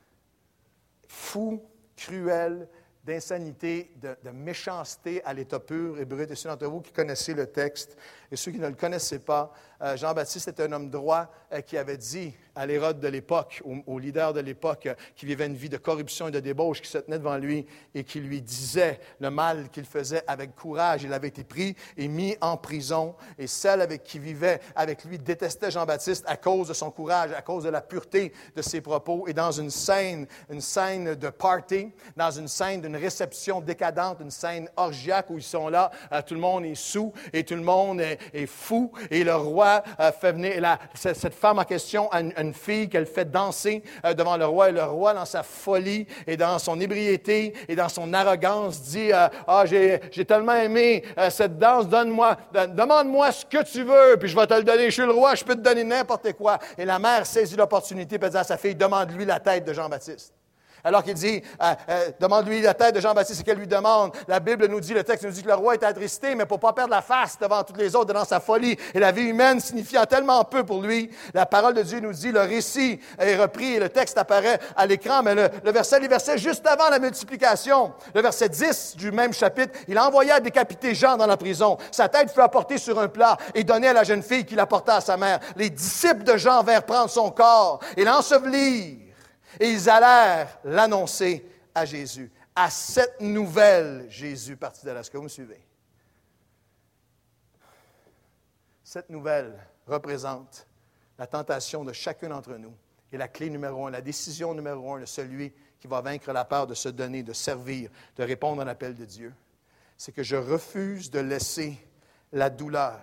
fou, cruel, d'insanité, de, de méchanceté à l'état pur et brut. Et ceux d'entre vous qui connaissez le texte et ceux qui ne le connaissaient pas, euh, Jean-Baptiste était un homme droit euh, qui avait dit à l'Hérode de l'époque, au, au leader de l'époque, euh, qui vivait une vie de corruption et de débauche, qui se tenait devant lui et qui lui disait le mal qu'il faisait avec courage. Il avait été pris et mis en prison. Et celle avec qui vivait avec lui détestait Jean-Baptiste à cause de son courage, à cause de la pureté de ses propos. Et dans une scène, une scène de party, dans une scène d'une réception décadente, une scène orgiaque où ils sont là, euh, tout le monde est saoul et tout le monde est, est fou. Et le roi euh, fait venir, la, cette femme en question a une, une fille qu'elle fait danser euh, devant le roi. Et le roi, dans sa folie et dans son ébriété et dans son arrogance, dit euh, « Ah, j'ai, j'ai tellement aimé euh, cette danse, donne-moi, de, demande-moi ce que tu veux, puis je vais te le donner. Je suis le roi, je peux te donner n'importe quoi. » Et la mère saisit l'opportunité et dit à sa fille « Demande-lui la tête de Jean-Baptiste. » Alors qu'il dit, euh, euh, demande-lui la tête de Jean-Baptiste, c'est qu'elle lui demande. La Bible nous dit, le texte nous dit que le roi était attristé, mais pour ne pas perdre la face devant toutes les autres, dans sa folie, et la vie humaine signifiant tellement peu pour lui, la parole de Dieu nous dit, le récit est repris, et le texte apparaît à l'écran, mais le, le verset, les versets juste avant la multiplication, le verset dix du même chapitre, il envoya décapiter Jean dans la prison. Sa tête fut apportée sur un plat et donnée à la jeune fille qui l'apporta à sa mère. Les disciples de Jean vinrent prendre son corps et l'ensevelir. Et ils allèrent l'annoncer à Jésus. À cette nouvelle, Jésus partit de là. Est-ce que vous me suivez? Cette nouvelle représente la tentation de chacun d'entre nous. Et la clé numéro un, la décision numéro un de celui qui va vaincre la peur de se donner, de servir, de répondre à l'appel de Dieu, c'est que je refuse de laisser la douleur,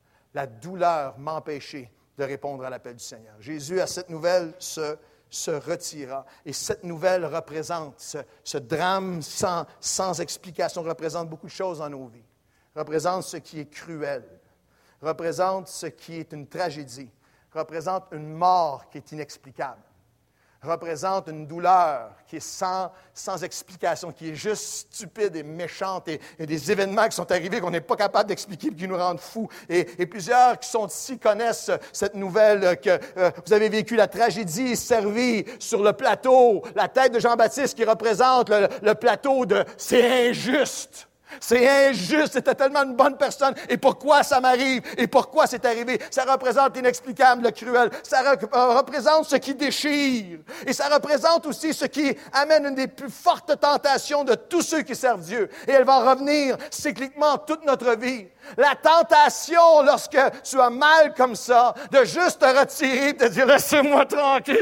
la douleur m'empêcher de répondre à l'appel du Seigneur. Jésus, à cette nouvelle, se, se retira. Et cette nouvelle représente, ce, ce drame sans, sans explication, représente beaucoup de choses dans nos vies. Représente ce qui est cruel, représente ce qui est une tragédie, représente une mort qui est inexplicable, représente une douleur qui est sans, sans explication, qui est juste stupide et méchante, et, et des événements qui sont arrivés qu'on n'est pas capable d'expliquer et qui nous rendent fous. Et, et plusieurs qui sont ici connaissent cette nouvelle que euh, vous avez vécu la tragédie servie sur le plateau, la tête de Jean-Baptiste qui représente le, le plateau de « c'est injuste ». C'est injuste, c'était tellement une bonne personne. Et pourquoi ça m'arrive? Et pourquoi c'est arrivé? Ça représente l'inexplicable, le cruel. Ça re- représente ce qui déchire. Et ça représente aussi ce qui amène une des plus fortes tentations de tous ceux qui servent Dieu. Et elle va revenir cycliquement toute notre vie. La tentation, lorsque tu as mal comme ça, de juste te retirer et de dire « laissez-moi tranquille ».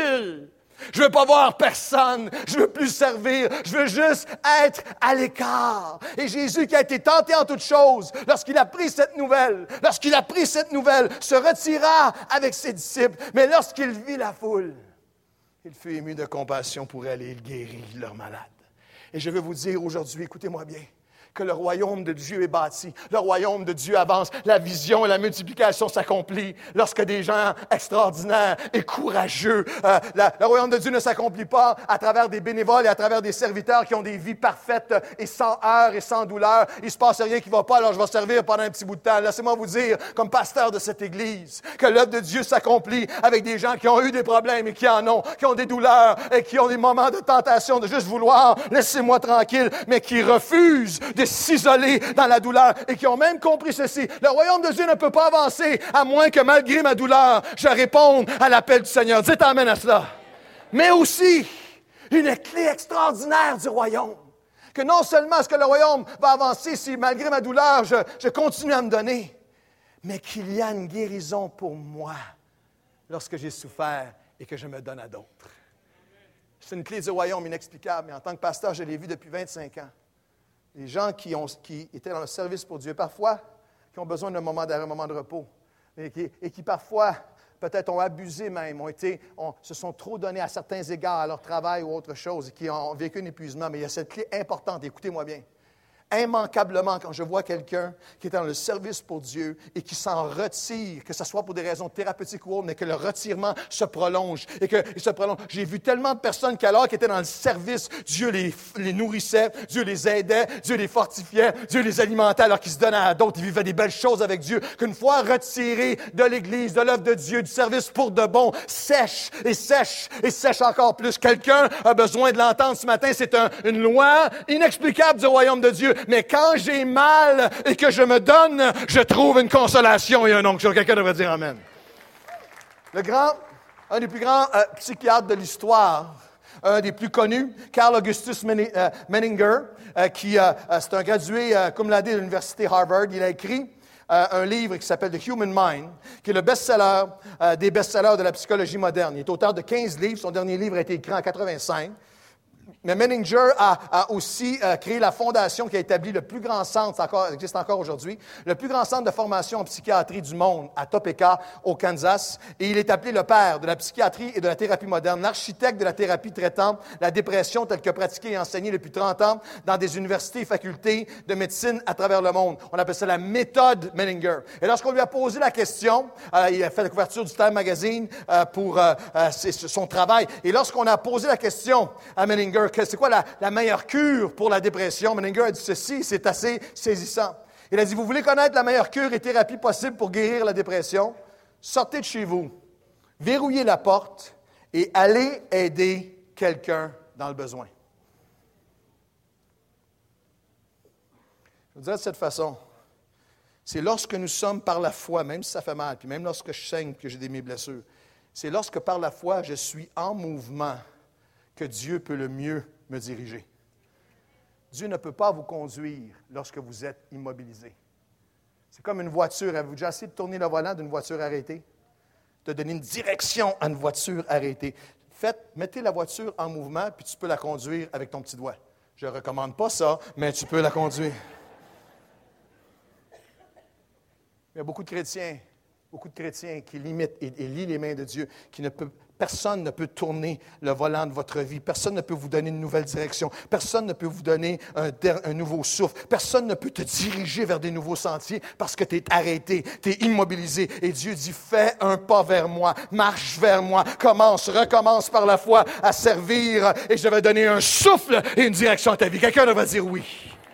Je ne veux pas voir personne, je ne veux plus servir, je veux juste être à l'écart. Et Jésus qui a été tenté en toutes choses, lorsqu'il a pris cette nouvelle, lorsqu'il a pris cette nouvelle, se retira avec ses disciples. Mais lorsqu'il vit la foule, il fut ému de compassion pour elle et il guérit leurs malades. Et je veux vous dire aujourd'hui, écoutez-moi bien, que le royaume de Dieu est bâti. Le royaume de Dieu avance. La vision et la multiplication s'accomplissent lorsque des gens extraordinaires et courageux. Euh, la, le royaume de Dieu ne s'accomplit pas à travers des bénévoles et à travers des serviteurs qui ont des vies parfaites et sans heurts et sans douleur. Il ne se passe rien qui ne va pas, alors je vais servir pendant un petit bout de temps. Laissez-moi vous dire, comme pasteur de cette Église, que l'œuvre de Dieu s'accomplit avec des gens qui ont eu des problèmes et qui en ont, qui ont des douleurs et qui ont des moments de tentation de juste vouloir, laissez-moi tranquille, mais qui refusent de s'isoler dans la douleur et qui ont même compris ceci. Le royaume de Dieu ne peut pas avancer à moins que malgré ma douleur, je réponde à l'appel du Seigneur. Dites amen à cela. Mais aussi, une clé extraordinaire du royaume. Que non seulement est-ce que le royaume va avancer si malgré ma douleur, je, je continue à me donner, mais qu'il y a une guérison pour moi lorsque j'ai souffert et que je me donne à d'autres. C'est une clé du royaume inexplicable, mais en tant que pasteur, je l'ai vu depuis vingt-cinq ans. Les gens qui, ont, qui étaient dans le service pour Dieu, parfois, qui ont besoin d'un moment d'arrêt, un moment de repos, et qui, et qui parfois, peut-être ont abusé même, ont été, ont, se sont trop donnés à certains égards à leur travail ou autre chose, et qui ont vécu un épuisement. Mais il y a cette clé importante, écoutez-moi bien. Immanquablement, quand je vois quelqu'un qui est dans le service pour Dieu et qui s'en retire, que ce soit pour des raisons thérapeutiques ou autres, mais que le retirement se prolonge et que il se prolonge. J'ai vu tellement de personnes qui, alors qui étaient dans le service, Dieu les, les nourrissait, Dieu les aidait, Dieu les fortifiait, Dieu les alimentait alors qu'ils se donnaient à d'autres, ils vivaient des belles choses avec Dieu, qu'une fois retirés de l'Église, de l'œuvre de Dieu, du service pour de bon, sèche et sèche et sèche encore plus. Quelqu'un a besoin de l'entendre ce matin, c'est un, une loi inexplicable du royaume de Dieu. Mais quand j'ai mal et que je me donne, je trouve une consolation et un onction. Quelqu'un devrait dire amen. Le grand, un des plus grands euh, psychiatres de l'histoire, un des plus connus, Carl Augustus Menninger, euh, qui euh, c'est un gradué euh, cum laude de l'université Harvard. Il a écrit euh, un livre qui s'appelle The Human Mind, qui est le best-seller euh, des best-sellers de la psychologie moderne. Il est auteur de quinze livres. Son dernier livre a été écrit en quatre-vingt-cinq. Mais Menninger a, a aussi euh, créé la fondation qui a établi le plus grand centre, ça encore, existe encore aujourd'hui, le plus grand centre de formation en psychiatrie du monde, à Topeka, au Kansas. Et il est appelé le père de la psychiatrie et de la thérapie moderne, l'architecte de la thérapie traitant la dépression telle que pratiquée et enseignée depuis trente ans dans des universités et facultés de médecine à travers le monde. On appelle ça la méthode Menninger. Et lorsqu'on lui a posé la question, euh, il a fait la couverture du Time Magazine euh, pour euh, euh, son travail. Et lorsqu'on a posé la question à Menninger, c'est quoi la, la meilleure cure pour la dépression? Menninger a dit ceci, c'est assez saisissant. Il a dit, vous voulez connaître la meilleure cure et thérapie possible pour guérir la dépression? Sortez de chez vous, verrouillez la porte et allez aider quelqu'un dans le besoin. Je vous dirais de cette façon, c'est lorsque nous sommes par la foi, même si ça fait mal, puis même lorsque je saigne, que j'ai des mes blessures, c'est lorsque par la foi, je suis en mouvement que Dieu peut le mieux me diriger. Dieu ne peut pas vous conduire lorsque vous êtes immobilisé. C'est comme une voiture. Avez-vous déjà essayé de tourner le volant d'une voiture arrêtée? De donner une direction à une voiture arrêtée. Faites, mettez la voiture en mouvement, puis tu peux la conduire avec ton petit doigt. Je ne recommande pas ça, mais tu peux la conduire. Il y a beaucoup de chrétiens, beaucoup de chrétiens qui limitent et, et lient les mains de Dieu, qui ne peut, personne ne peut tourner le volant de votre vie. Personne ne peut vous donner une nouvelle direction. Personne ne peut vous donner un, un nouveau souffle. Personne ne peut te diriger vers des nouveaux sentiers parce que tu es arrêté, tu es immobilisé. Et Dieu dit, fais un pas vers moi, marche vers moi, commence, recommence par la foi à servir et je vais donner un souffle et une direction à ta vie. Quelqu'un va dire oui.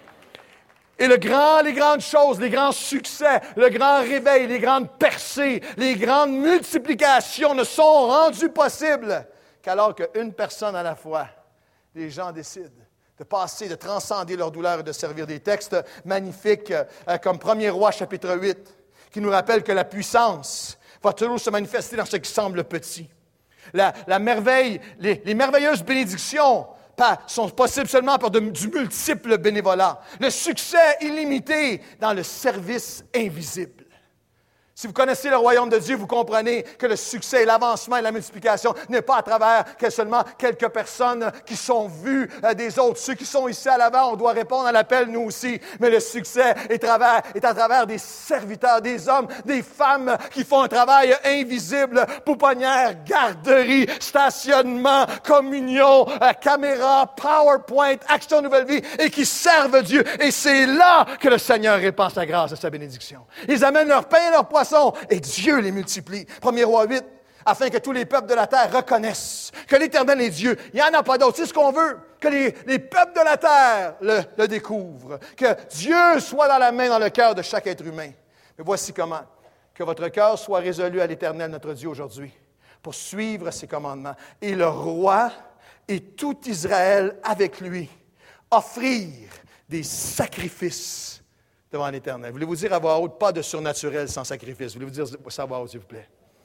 Et le grand, les grandes choses, les grands succès, le grand réveil, les grandes percées, les grandes multiplications ne sont rendues possibles qu'alors qu'une personne à la fois, les gens décident de passer, de transcender leur douleur et de servir. Des textes magnifiques euh, comme premier Roi chapitre huit, qui nous rappellent que la puissance va toujours se manifester dans ce qui semble petit. La, la merveille, les, les merveilleuses bénédictions sont possibles seulement par de, du multiple bénévolat. Le succès illimité dans le service invisible. Si vous connaissez le royaume de Dieu, vous comprenez que le succès, l'avancement et la multiplication n'est pas à travers que seulement quelques personnes qui sont vues euh, des autres. Ceux qui sont ici à l'avant, on doit répondre à l'appel, nous aussi. Mais le succès est, travers, est à travers des serviteurs, des hommes, des femmes qui font un travail invisible. Pouponnière, garderie, stationnement, communion, euh, caméra, PowerPoint, Action Nouvelle Vie et qui servent Dieu. Et c'est là que le Seigneur répand sa grâce et sa bénédiction. Ils amènent leur pain et leur poisson et Dieu les multiplie. premier Roi huit, afin que tous les peuples de la terre reconnaissent que l'Éternel est Dieu. Il n'y en a pas d'autre. C'est ce qu'on veut, que les, les peuples de la terre le, le découvrent, que Dieu soit dans la main, dans le cœur de chaque être humain. Mais voici comment. Que votre cœur soit résolu à l'Éternel, notre Dieu, aujourd'hui, pour suivre ses commandements. Et le roi et tout Israël avec lui offrir des sacrifices devant l'Éternel. Voulez-vous dire à voix haute, pas de surnaturel sans sacrifice. Voulez-vous dire ça à voix haute, s'il vous plaît?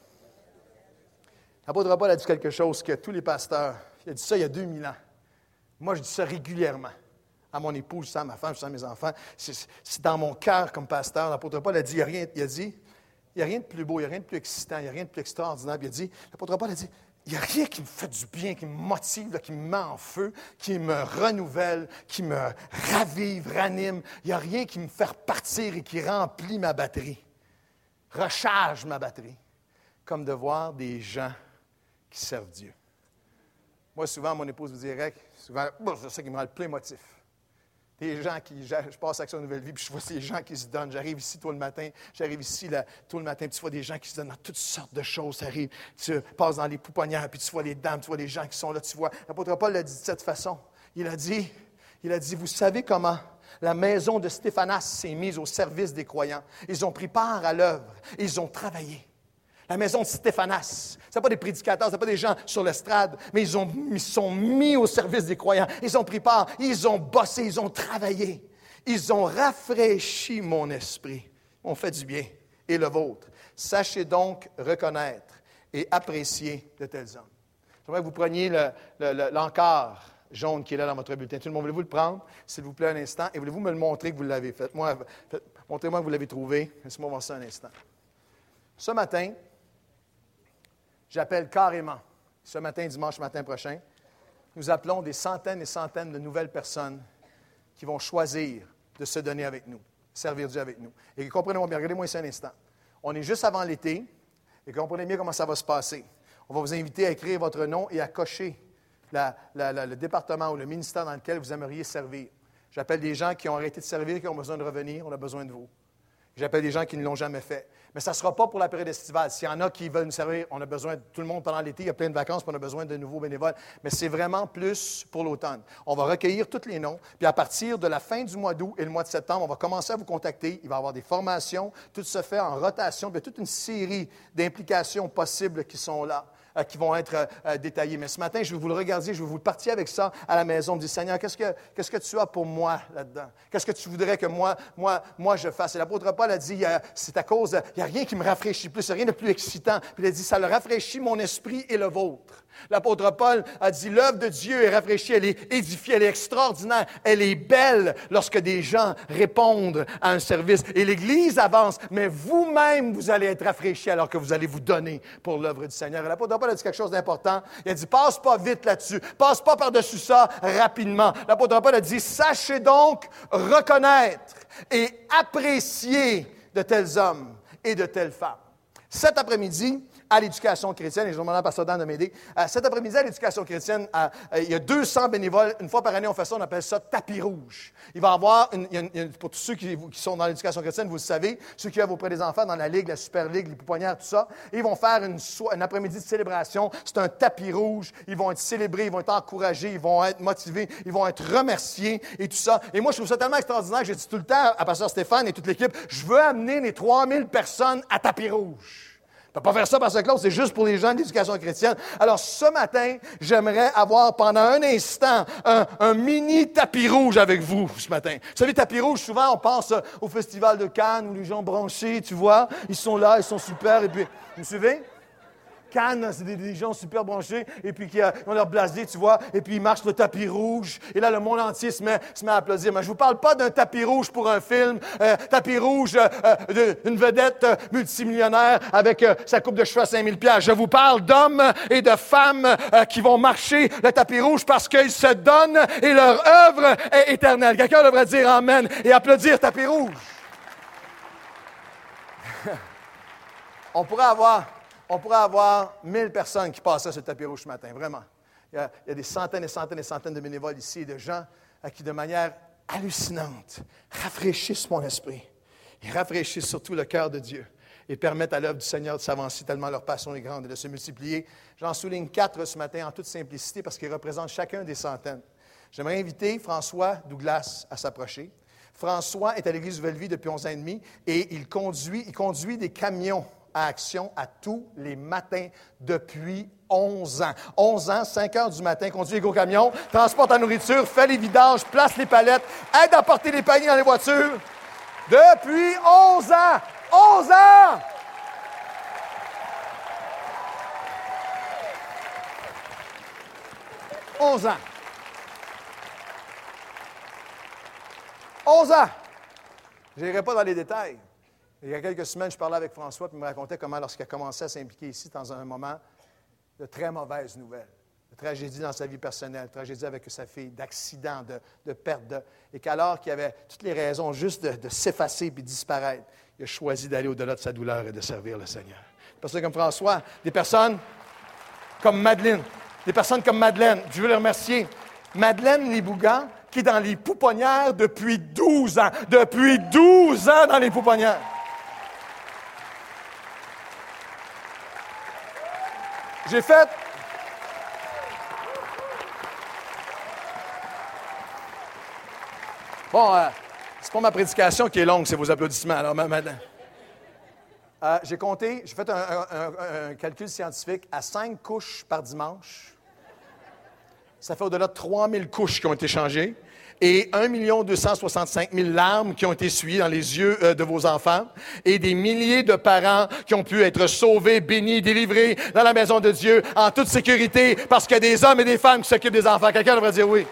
L'apôtre Paul a dit quelque chose que tous les pasteurs, il a dit ça il y a deux mille ans. Moi, je dis ça régulièrement. À mon épouse, à ma femme, à mes enfants. C'est, c'est dans mon cœur comme pasteur. L'apôtre Paul a dit, il n'y a rien, il a dit, il n'y a rien de plus beau, il n'y a rien de plus excitant, il n'y a rien de plus extraordinaire. Puis il a dit, l'apôtre Paul a dit, il n'y a rien qui me fait du bien, qui me motive, là, qui me met en feu, qui me renouvelle, qui me ravive, ranime. Il n'y a rien qui me fait repartir et qui remplit ma batterie, recharge ma batterie, comme de voir des gens qui servent Dieu. Moi, souvent, mon épouse vous dirait, souvent, c'est ça qui me rend le plein motif. Des gens qui, je, je passe à Action Nouvelle Vie, puis je vois ces gens qui se donnent. J'arrive ici tôt le matin, j'arrive ici là, tôt le matin, puis tu vois des gens qui se donnent dans toutes sortes de choses. Ça arrive, tu passes dans les pouponnières, puis tu vois les dames, tu vois les gens qui sont là, tu vois. L'apôtre Paul l'a dit de cette façon. Il a dit, il a dit, vous savez comment la maison de Stéphanas s'est mise au service des croyants. Ils ont pris part à l'œuvre, ils ont travaillé. La maison de Stéphanas, ce n'est pas des prédicateurs, ce n'est pas des gens sur l'estrade, mais ils, ont, ils sont mis au service des croyants. Ils ont pris part, ils ont bossé, ils ont travaillé. Ils ont rafraîchi mon esprit. Ils ont fait du bien, et le vôtre. Sachez donc reconnaître et apprécier de tels hommes. J'aimerais que vous preniez le, le, le, l'encart jaune qui est là dans votre bulletin. Tout le monde, voulez-vous le prendre, s'il vous plaît, un instant, et voulez-vous me le montrer que vous l'avez fait? Moi, fait, montrez-moi que vous l'avez trouvé. Laissez-moi voir ça un instant. Ce matin, j'appelle carrément, ce matin, dimanche matin prochain, nous appelons des centaines et centaines de nouvelles personnes qui vont choisir de se donner avec nous, servir Dieu avec nous. Et comprenez-moi bien, regardez-moi ici un instant. On est juste avant l'été, et comprenez bien comment ça va se passer. On va vous inviter à écrire votre nom et à cocher la, la, la, le département ou le ministère dans lequel vous aimeriez servir. J'appelle des gens qui ont arrêté de servir, qui ont besoin de revenir, on a besoin de vous. J'appelle des gens qui ne l'ont jamais fait. Mais ça ne sera pas pour la période estivale. S'il y en a qui veulent nous servir, on a besoin de tout le monde pendant l'été. Il y a plein de vacances, puis on a besoin de nouveaux bénévoles. Mais c'est vraiment plus pour l'automne. On va recueillir tous les noms. Puis à partir de la fin du mois d'août et le mois de septembre, on va commencer à vous contacter. Il va y avoir des formations. Tout se fait en rotation. Puis il y a toute une série d'implications possibles qui sont là, euh, qui vont être euh, détaillées. Mais ce matin, je vais vous le regarder. Je vais vous partir avec ça à la maison. Je me dis, Seigneur, qu'est-ce que, qu'est-ce que tu as pour moi là-dedans? Qu'est-ce que tu voudrais que moi, moi, moi je fasse? Et l'apôtre Paul a dit, euh, c'est à cause, il n'y a rien qui me rafraîchit plus, il n'y a rien de plus excitant. Puis il a dit, ça le rafraîchit mon esprit et le vôtre. L'apôtre Paul a dit, l'œuvre de Dieu est rafraîchie, elle est édifiée, elle est extraordinaire, elle est belle lorsque des gens répondent à un service. Et l'Église avance, mais vous-même, vous allez être rafraîchis alors que vous allez vous donner pour l'œuvre du Seigneur. Et l'apôtre Paul a dit quelque chose d'important. Il a dit, passe pas vite là-dessus, passe pas par-dessus ça rapidement. L'apôtre Paul a dit, sachez donc reconnaître et apprécier de tels hommes et de telles femmes. Cet après-midi, à l'éducation chrétienne, et je demande à Pasteur Dan de m'aider, euh, cet après-midi à l'éducation chrétienne, euh, euh, il y a deux cents bénévoles. Une fois par année, on fait ça, on appelle ça tapis rouge. Il va y avoir, une, une, une, pour tous ceux qui, qui sont dans l'éducation chrétienne, vous le savez, ceux qui œuvrent auprès des enfants dans la Ligue, la Super Ligue, les pouponnières, tout ça, ils vont faire une, une après-midi de célébration. C'est un tapis rouge. Ils vont être célébrés, ils vont être encouragés, ils vont être motivés, ils vont être remerciés et tout ça. Et moi, je trouve ça tellement extraordinaire que j'ai dit tout le temps à Pasteur Stéphane et toute l'équipe, je veux amener les trois mille personnes à tapis rouge. On ne peut pas faire ça parce que Claude, c'est juste pour les gens de l'éducation chrétienne. Alors, ce matin, j'aimerais avoir pendant un instant un, un mini tapis rouge avec vous ce matin. Vous savez, tapis rouge, souvent, on pense au Festival de Cannes où les gens branchés, tu vois, ils sont là, ils sont super, et puis, vous me suivez? Cannes, c'est des, des gens super branchés, et puis qui euh, ont leur blasé, tu vois, et puis ils marchent le tapis rouge, et là, le monde entier se met, se met à applaudir. Mais je ne vous parle pas d'un tapis rouge pour un film, euh, tapis rouge euh, d'une vedette euh, multimillionnaire avec euh, sa coupe de cheveux à cinq mille dollars. Je vous parle d'hommes et de femmes euh, qui vont marcher le tapis rouge parce qu'ils se donnent et leur œuvre est éternelle. Quelqu'un devrait dire Amen et applaudir tapis rouge. On pourrait avoir... On pourrait avoir mille personnes qui passaient sur le tapis rouge ce matin, vraiment. Il y, a, il y a des centaines et centaines et centaines de bénévoles ici, et de gens à qui, de manière hallucinante, rafraîchissent mon esprit. Ils rafraîchissent surtout le cœur de Dieu et permettent à l'œuvre du Seigneur de s'avancer tellement leur passion est grande et de se multiplier. J'en souligne quatre ce matin en toute simplicité parce qu'ils représentent chacun des centaines. J'aimerais inviter François Douglas à s'approcher. François est à l'Église Nouvelle-Vie depuis onze ans et demi et il conduit, il conduit des camions à Action à tous les matins depuis onze ans. onze ans, cinq heures du matin, conduit les gros camions, transporte la nourriture, fait les vidanges, place les palettes, aide à porter les paniers dans les voitures. Depuis onze ans! onze ans! onze ans. onze ans! Je n'irai pas dans les détails. Il y a quelques semaines, je parlais avec François et il me racontait comment, lorsqu'il a commencé à s'impliquer ici dans un moment de très mauvaises nouvelles, de tragédie dans sa vie personnelle, de tragédie avec sa fille, d'accident, de, de perte, de, et qu'alors qu'il avait toutes les raisons juste de, de s'effacer et de disparaître, il a choisi d'aller au-delà de sa douleur et de servir le Seigneur. Des personnes comme François, des personnes comme Madeleine, des personnes comme Madeleine, je veux les remercier. Madeleine Libougan, qui est dans les pouponnières depuis douze ans. Depuis douze ans dans les pouponnières. J'ai fait... Bon, euh, c'est pas ma prédication qui est longue, c'est vos applaudissements. Alors, maintenant, euh, j'ai compté, j'ai fait un, un, un, un calcul scientifique à cinq couches par dimanche. Ça fait au-delà de trois mille couches qui ont été changées et un million deux cent soixante-cinq mille larmes qui ont été essuyées dans les yeux euh, de vos enfants et des milliers de parents qui ont pu être sauvés, bénis, délivrés dans la maison de Dieu en toute sécurité parce qu'il y a des hommes et des femmes qui s'occupent des enfants. Quelqu'un devrait dire oui.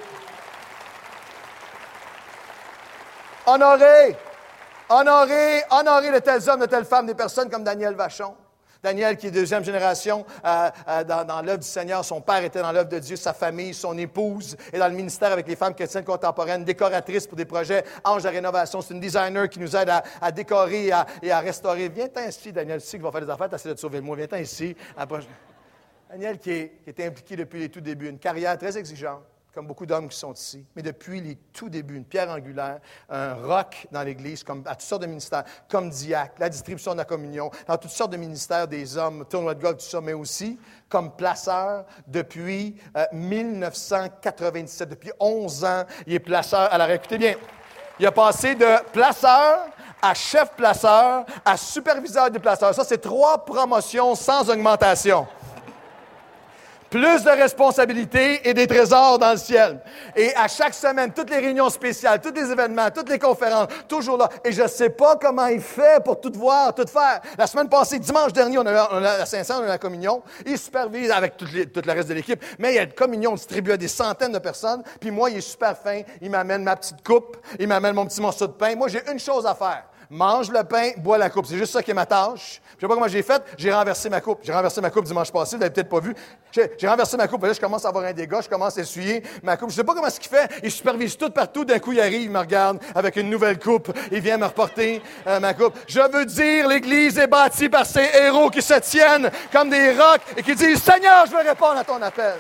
Honorer, honorer, honorer de tels hommes, de telles femmes, des personnes comme Daniel Vachon. Daniel, qui est deuxième génération euh, euh, dans, dans l'œuvre du Seigneur. Son père était dans l'œuvre de Dieu, sa famille, son épouse est dans le ministère avec les femmes chrétiennes contemporaines, décoratrice pour des projets Ange de rénovation. C'est une designer qui nous aide à, à décorer et à, et à restaurer. Viens-t'en ici, Daniel. Tu sais qu'il va faire des affaires, tu essaies de te sauver le mot. Viens-t'en ici. Approche. Daniel, qui est, qui est impliqué depuis les tout débuts, une carrière très exigeante, comme beaucoup d'hommes qui sont ici, mais depuis les tout débuts, une pierre angulaire, un roc dans l'Église, comme à toutes sortes de ministères, comme diacre, la distribution de la communion, dans toutes sortes de ministères des hommes, tournoi de golf, tout ça, mais aussi comme placeur depuis euh, mille neuf cent quatre-vingt-dix-sept. Depuis onze ans, il est placeur à l'arrêt. Écoutez bien, il a passé de placeur à chef placeur à superviseur des placeurs. Ça, c'est trois promotions sans augmentation. plus de responsabilités et des trésors dans le ciel. Et à chaque semaine, toutes les réunions spéciales, tous les événements, toutes les conférences, toujours là. Et je ne sais pas comment il fait pour tout voir, tout faire. La semaine passée, dimanche dernier, on a, on a à Saint-Saëns, on a la communion. Il supervise avec tout, les, tout le reste de l'équipe. Mais il y a une communion distribuée à des centaines de personnes. Puis moi, il est super fin. Il m'amène ma petite coupe. Il m'amène mon petit morceau de pain. Moi, j'ai une chose à faire. Mange le pain, bois la coupe. C'est juste ça qui est ma tâche. Je ne sais pas comment j'ai fait. J'ai renversé ma coupe. J'ai renversé ma coupe dimanche passé. Vous l'avez peut-être pas vu. J'ai, j'ai renversé ma coupe. Et là, je commence à avoir un dégât. Je commence à essuyer ma coupe. Je ne sais pas comment ce qu'il fait. Il supervise tout partout. D'un coup, il arrive, il me regarde avec une nouvelle coupe. Il vient me reporter euh, ma coupe. Je veux dire, l'Église est bâtie par ces héros qui se tiennent comme des rocs et qui disent, Seigneur, je veux répondre à ton appel.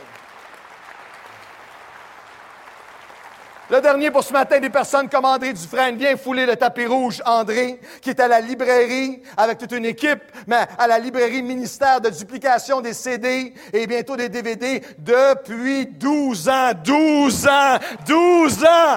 Le dernier pour ce matin, des personnes comme André Dufresne. Viens fouler le tapis rouge, André, qui est à la librairie avec toute une équipe, mais à la librairie ministère de duplication des C D et bientôt des D V D depuis douze ans. douze ans! douze ans!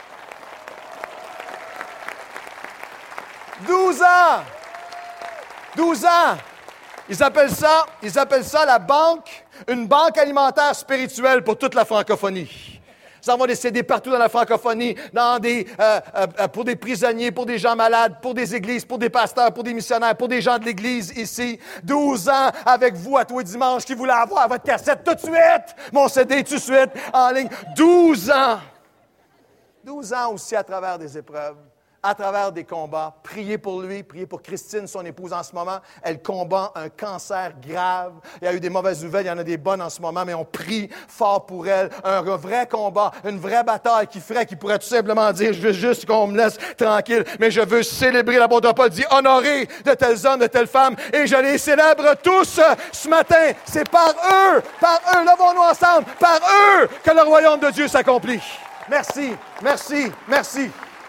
douze ans! douze ans! Ils appellent ça, ils appellent ça la banque, une banque alimentaire spirituelle pour toute la francophonie. Nous avons des C D partout dans la francophonie, dans des, euh, euh, pour des prisonniers, pour des gens malades, pour des églises, pour des pasteurs, pour des missionnaires, pour des gens de l'Église ici. douze ans avec vous à tous les dimanches qui voulaient avoir votre cassette tout de suite, mon C D tout de suite en ligne. douze ans! douze ans aussi à travers des épreuves, à travers des combats. Priez pour lui, priez pour Christine, son épouse en ce moment. Elle combat un cancer grave. Il y a eu des mauvaises nouvelles, il y en a des bonnes en ce moment, mais on prie fort pour elle. Un vrai combat, une vraie bataille qui ferait, qui pourrait tout simplement dire, je veux juste qu'on me laisse tranquille, mais je veux célébrer, l'apôtre Paul dit, honorer de tels hommes, de telles femmes, et je les célèbre tous ce matin. C'est par eux, par eux, levons-nous ensemble, par eux que le royaume de Dieu s'accomplit. Merci, merci, merci.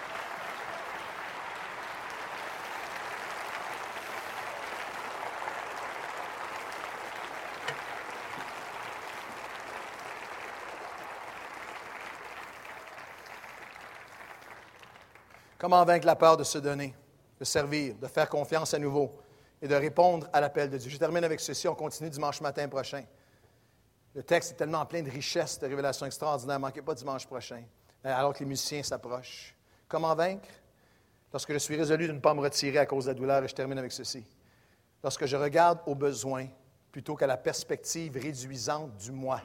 Comment vaincre la peur de se donner, de servir, de faire confiance à nouveau et de répondre à l'appel de Dieu. Je termine avec ceci, on continue dimanche matin prochain. Le texte est tellement plein de richesses, de révélations extraordinaires. Ne manquez pas dimanche prochain, alors que les musiciens s'approchent. Comment vaincre? Lorsque je suis résolu de ne pas me retirer à cause de la douleur, et je termine avec ceci. Lorsque je regarde aux besoins plutôt qu'à la perspective réduisante du moi,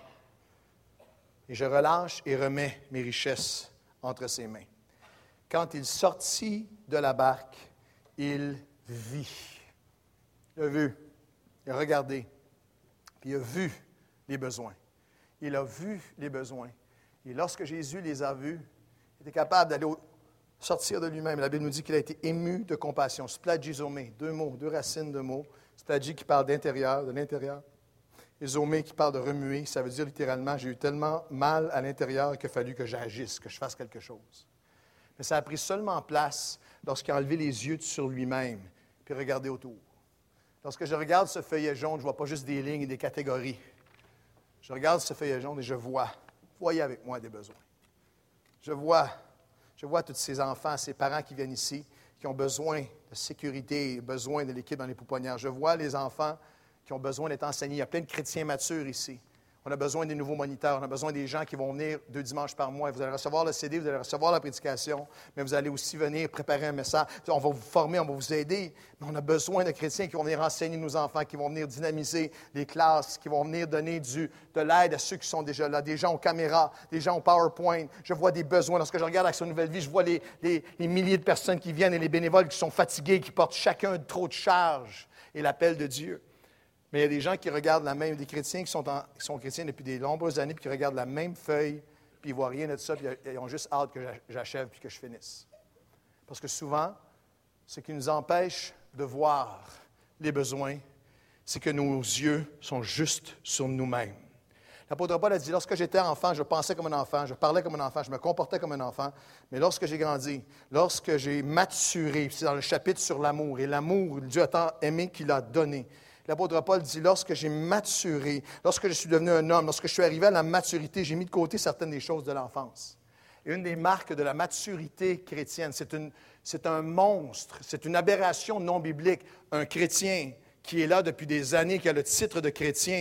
et je relâche et remets mes richesses entre ses mains. Quand il sortit de la barque, il vit. Il a vu, il a regardé, puis il a vu les besoins. Il a vu les besoins. Et lorsque Jésus les a vus, il était capable d'aller au, sortir de lui-même. La Bible nous dit qu'il a été ému de compassion. Splagizomé, deux mots, deux racines de mots. Splagi qui parle d'intérieur, de l'intérieur. Et zomé qui parle de remuer. Ça veut dire littéralement, j'ai eu tellement mal à l'intérieur qu'il a fallu que j'agisse, que je fasse quelque chose. Mais ça a pris seulement place lorsqu'il a enlevé les yeux sur lui-même puis regardé autour. Lorsque je regarde ce feuillet jaune, je ne vois pas juste des lignes et des catégories. Je regarde ce feuillet jaune et je vois, voyez avec moi des besoins. Je vois, je vois tous ces enfants, ces parents qui viennent ici, qui ont besoin de sécurité, besoin de l'équipe dans les pouponnières. Je vois les enfants qui ont besoin d'être enseignés. Il y a plein de chrétiens matures ici. On a besoin des nouveaux moniteurs, on a besoin des gens qui vont venir deux dimanches par mois. Vous allez recevoir le C D, vous allez recevoir la prédication, mais vous allez aussi venir préparer un message. On va vous former, on va vous aider, mais on a besoin de chrétiens qui vont venir enseigner nos enfants, qui vont venir dynamiser les classes, qui vont venir donner du, de l'aide à ceux qui sont déjà là, des gens aux caméras, des gens au PowerPoint. Je vois des besoins. Lorsque je regarde Action Nouvelle Vie, je vois les, les, les milliers de personnes qui viennent et les bénévoles qui sont fatigués, qui portent chacun trop de charges et l'appel de Dieu. Mais il y a des gens qui regardent la même, des chrétiens qui sont, en, qui sont chrétiens depuis de nombreuses années, puis qui regardent la même feuille, puis ils ne voient rien de ça, puis ils ont juste hâte que j'achève, puis que je finisse. Parce que souvent, ce qui nous empêche de voir les besoins, c'est que nos yeux sont juste sur nous-mêmes. L'apôtre Paul a dit, lorsque j'étais enfant, je pensais comme un enfant, je parlais comme un enfant, je me comportais comme un enfant, mais lorsque j'ai grandi, lorsque j'ai maturé, c'est dans le chapitre sur l'amour, et l'amour, Dieu a tant aimé qu'il a donné. L'apôtre Paul dit, lorsque j'ai maturé, lorsque je suis devenu un homme, lorsque je suis arrivé à la maturité, j'ai mis de côté certaines des choses de l'enfance. Et une des marques de la maturité chrétienne, c'est, une, c'est un monstre, c'est une aberration non biblique. Un chrétien qui est là depuis des années, qui a le titre de chrétien,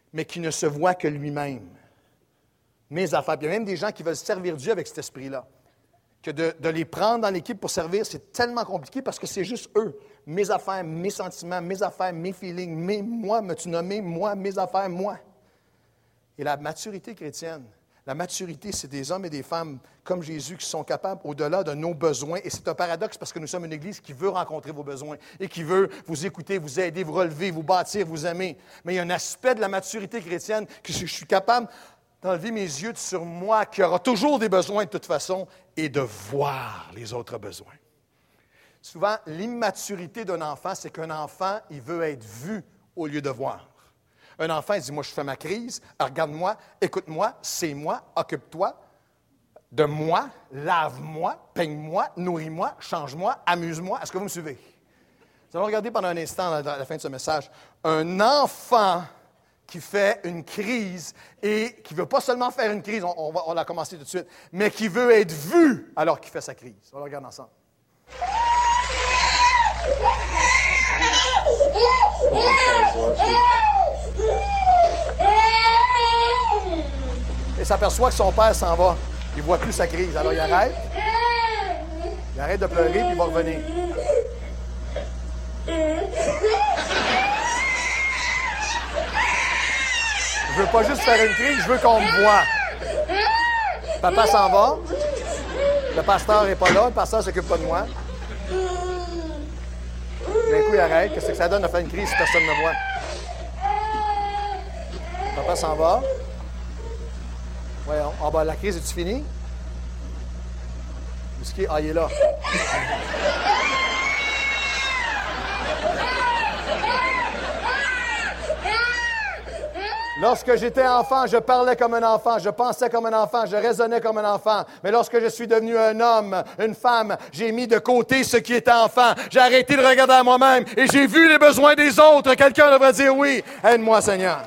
mais qui ne se voit que lui-même. Mes affaires. Puis il y a même des gens qui veulent servir Dieu avec cet esprit-là. Que de, de les prendre dans l'équipe pour servir, c'est tellement compliqué parce que c'est juste eux. Mes affaires, mes sentiments, mes affaires, mes feelings, mes, moi, me-tu nommé, moi, mes affaires, moi. Et la maturité chrétienne, la maturité, c'est des hommes et des femmes comme Jésus qui sont capables au-delà de nos besoins. Et c'est un paradoxe parce que nous sommes une Église qui veut rencontrer vos besoins et qui veut vous écouter, vous aider, vous relever, vous bâtir, vous aimer. Mais il y a un aspect de la maturité chrétienne que je suis capable d'enlever mes yeux sur moi, qui aura toujours des besoins de toute façon, et de voir les autres besoins. Souvent, l'immaturité d'un enfant, c'est qu'un enfant, il veut être vu au lieu de voir. Un enfant, il dit, moi, je fais ma crise, regarde-moi, écoute-moi, c'est moi, occupe-toi de moi, lave-moi, peigne-moi, nourris-moi, change-moi, amuse-moi. Est-ce que vous me suivez? Nous allons regarder pendant un instant, à la fin de ce message, un enfant qui fait une crise et qui ne veut pas seulement faire une crise, on, on va on l'a commencé tout de suite, mais qui veut être vu alors qu'il fait sa crise. On le regarde ensemble. Et s'aperçoit que son père s'en va. Il ne voit plus sa crise. Alors il arrête. Il arrête de pleurer, puis il va revenir. Je veux pas juste faire une crise, je veux qu'on me voie. Papa s'en va. Le pasteur n'est pas là. Le pasteur ne s'occupe pas de moi. D'un coup, il arrête. Qu'est-ce que ça donne de faire une crise si personne ne me voit? Papa s'en va. Voyons. Ah, ben, la crise, est-tu finie? Où est-ce qu'il est? Ah, il est là. Lorsque j'étais enfant, je parlais comme un enfant, je pensais comme un enfant, je raisonnais comme un enfant. Mais lorsque je suis devenu un homme, une femme, j'ai mis de côté ce qui était enfant. J'ai arrêté de regarder à moi-même et j'ai vu les besoins des autres. Quelqu'un devrait dire oui. Aide-moi, Seigneur.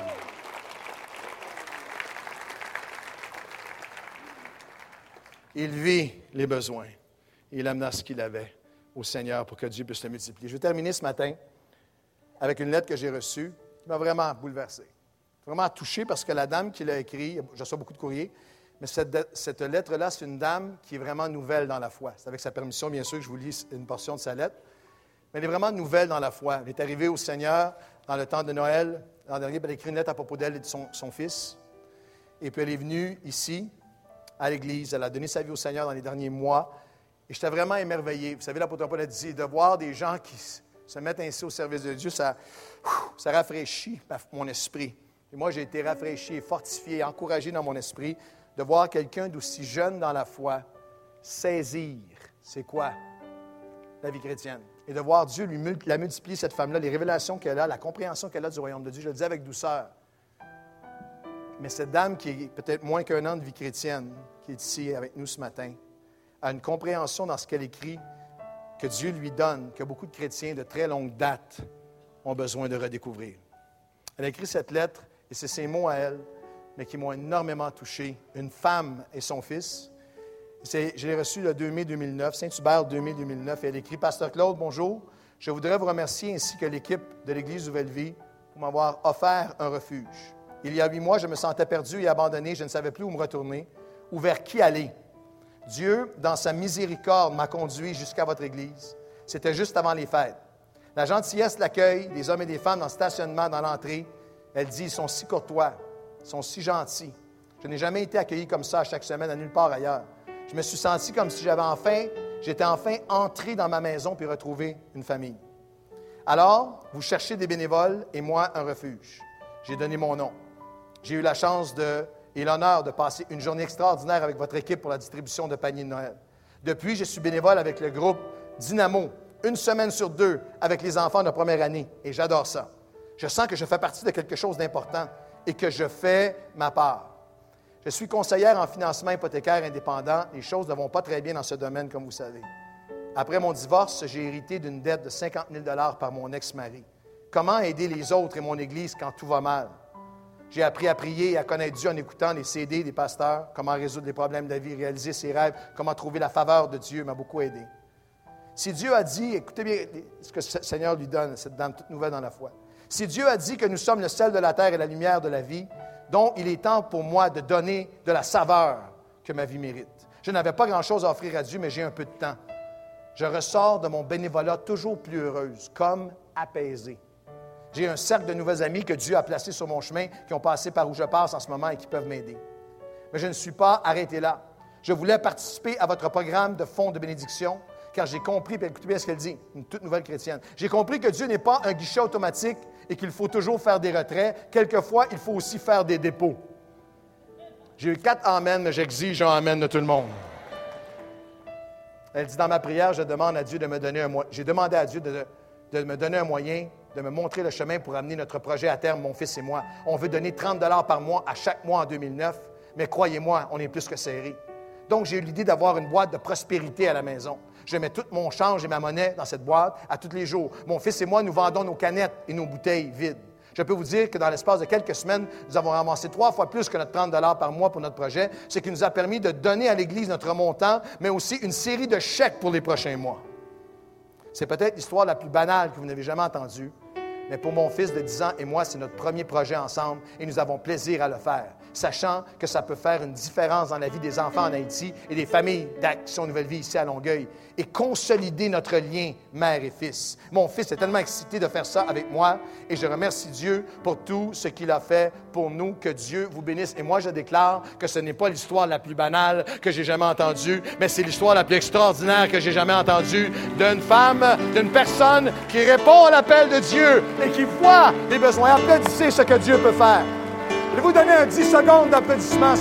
Il vit les besoins. Il amena ce qu'il avait au Seigneur pour que Dieu puisse le multiplier. Je vais terminer ce matin avec une lettre que j'ai reçue qui m'a vraiment bouleversé. Vraiment touché parce que la dame qui l'a écrit, je reçois beaucoup de courriers, mais cette, cette lettre-là, c'est une dame qui est vraiment nouvelle dans la foi. C'est avec sa permission, bien sûr, que je vous lis une portion de sa lettre. Mais elle est vraiment nouvelle dans la foi. Elle est arrivée au Seigneur dans le temps de Noël. L'an dernier, elle a écrit une lettre à propos d'elle et de son, son fils. Et puis elle est venue ici, à l'Église. Elle a donné sa vie au Seigneur dans les derniers mois. Et j'étais vraiment émerveillé. Vous savez, l'apôtre Paul a dit, de voir des gens qui se mettent ainsi au service de Dieu, ça, ça rafraîchit mon esprit. Et moi, j'ai été rafraîchi, fortifié, encouragé dans mon esprit de voir quelqu'un d'aussi jeune dans la foi saisir, c'est quoi? La vie chrétienne. Et de voir Dieu lui la multiplier, cette femme-là, les révélations qu'elle a, la compréhension qu'elle a du royaume de Dieu. Je le dis avec douceur. Mais cette dame qui est peut-être moins qu'un an de vie chrétienne, qui est ici avec nous ce matin, a une compréhension dans ce qu'elle écrit que Dieu lui donne, que beaucoup de chrétiens de très longue date ont besoin de redécouvrir. Elle a écrit cette lettre, et c'est ses mots à elle, mais qui m'ont énormément touché. Une femme et son fils. C'est, je l'ai reçu le deux mai deux mille neuf, Saint-Hubert deux mai deux mille neuf, et elle écrit « Pasteur Claude, bonjour. Je voudrais vous remercier ainsi que l'équipe de l'Église Nouvelle-Vie pour m'avoir offert un refuge. Il y a huit mois, je me sentais perdu et abandonné. Je ne savais plus où me retourner ou vers qui aller. Dieu, dans sa miséricorde, m'a conduit jusqu'à votre Église. C'était juste avant les fêtes. La gentillesse de l'accueil des hommes et des femmes dans le stationnement, dans l'entrée, elle dit, ils sont si courtois, ils sont si gentils. Je n'ai jamais été accueilli comme ça chaque semaine à nulle part ailleurs. Je me suis senti comme si j'avais enfin, j'étais enfin entré dans ma maison puis retrouvé une famille. Alors, vous cherchez des bénévoles et moi un refuge. J'ai donné mon nom. J'ai eu la chance de, et l'honneur de passer une journée extraordinaire avec votre équipe pour la distribution de paniers de Noël. Depuis, je suis bénévole avec le groupe Dynamo, une semaine sur deux avec les enfants de première année, et j'adore ça. Je sens que je fais partie de quelque chose d'important et que je fais ma part. Je suis conseillère en financement hypothécaire indépendant. Les choses ne vont pas très bien dans ce domaine, comme vous savez. Après mon divorce, j'ai hérité d'une dette de cinquante mille dollars par mon ex-mari. Comment aider les autres et mon Église quand tout va mal? J'ai appris à prier et à connaître Dieu en écoutant les C D des pasteurs, comment résoudre les problèmes de la vie, réaliser ses rêves, comment trouver la faveur de Dieu m'a beaucoup aidé. Si Dieu a dit, écoutez bien ce que le Seigneur lui donne, cette dame toute nouvelle dans la foi, Si Dieu a dit que nous sommes le sel de la terre et la lumière de la vie, donc il est temps pour moi de donner de la saveur que ma vie mérite. Je n'avais pas grand-chose à offrir à Dieu, mais j'ai un peu de temps. Je ressors de mon bénévolat toujours plus heureuse, comme apaisée. J'ai un cercle de nouveaux amis que Dieu a placés sur mon chemin, qui ont passé par où je passe en ce moment et qui peuvent m'aider. Mais je ne suis pas arrêté là. Je voulais participer à votre programme de fonds de bénédiction, car j'ai compris, puis écoutez bien ce qu'elle dit, une toute nouvelle chrétienne. J'ai compris que Dieu n'est pas un guichet automatique et qu'il faut toujours faire des retraits. Quelquefois, il faut aussi faire des dépôts. J'ai eu quatre amens, mais j'exige un amen de tout le monde. Elle dit, dans ma prière, je demande à Dieu de me donner un moyen. J'ai demandé à Dieu de, de me donner un moyen, de me montrer le chemin pour amener notre projet à terme, mon fils et moi. On veut donner trente dollars par mois à chaque mois en deux mille neuf, mais croyez-moi, on est plus que serré. Donc, j'ai eu l'idée d'avoir une boîte de prospérité à la maison. Je mets tout mon change et ma monnaie dans cette boîte à tous les jours. Mon fils et moi, nous vendons nos canettes et nos bouteilles vides. Je peux vous dire que dans l'espace de quelques semaines, nous avons ramassé trois fois plus que notre trente dollars par mois pour notre projet, ce qui nous a permis de donner à l'Église notre montant, mais aussi une série de chèques pour les prochains mois. C'est peut-être l'histoire la plus banale que vous n'avez jamais entendue, mais pour mon fils de dix ans et moi, c'est notre premier projet ensemble et nous avons plaisir à le faire, sachant que ça peut faire une différence dans la vie des enfants en Haïti et des familles d'Action Nouvelle Vie ici à Longueuil et consolider notre lien mère et fils. Mon fils est tellement excité de faire ça avec moi et je remercie Dieu pour tout ce qu'il a fait pour nous. Que Dieu vous bénisse. Et moi, je déclare que ce n'est pas l'histoire la plus banale que j'ai jamais entendue, mais c'est l'histoire la plus extraordinaire que j'ai jamais entendue d'une femme, d'une personne qui répond à l'appel de Dieu et qui voit les besoins. Applaudissez ce que Dieu peut faire. Je vais vous donner un dix secondes d'applaudissement.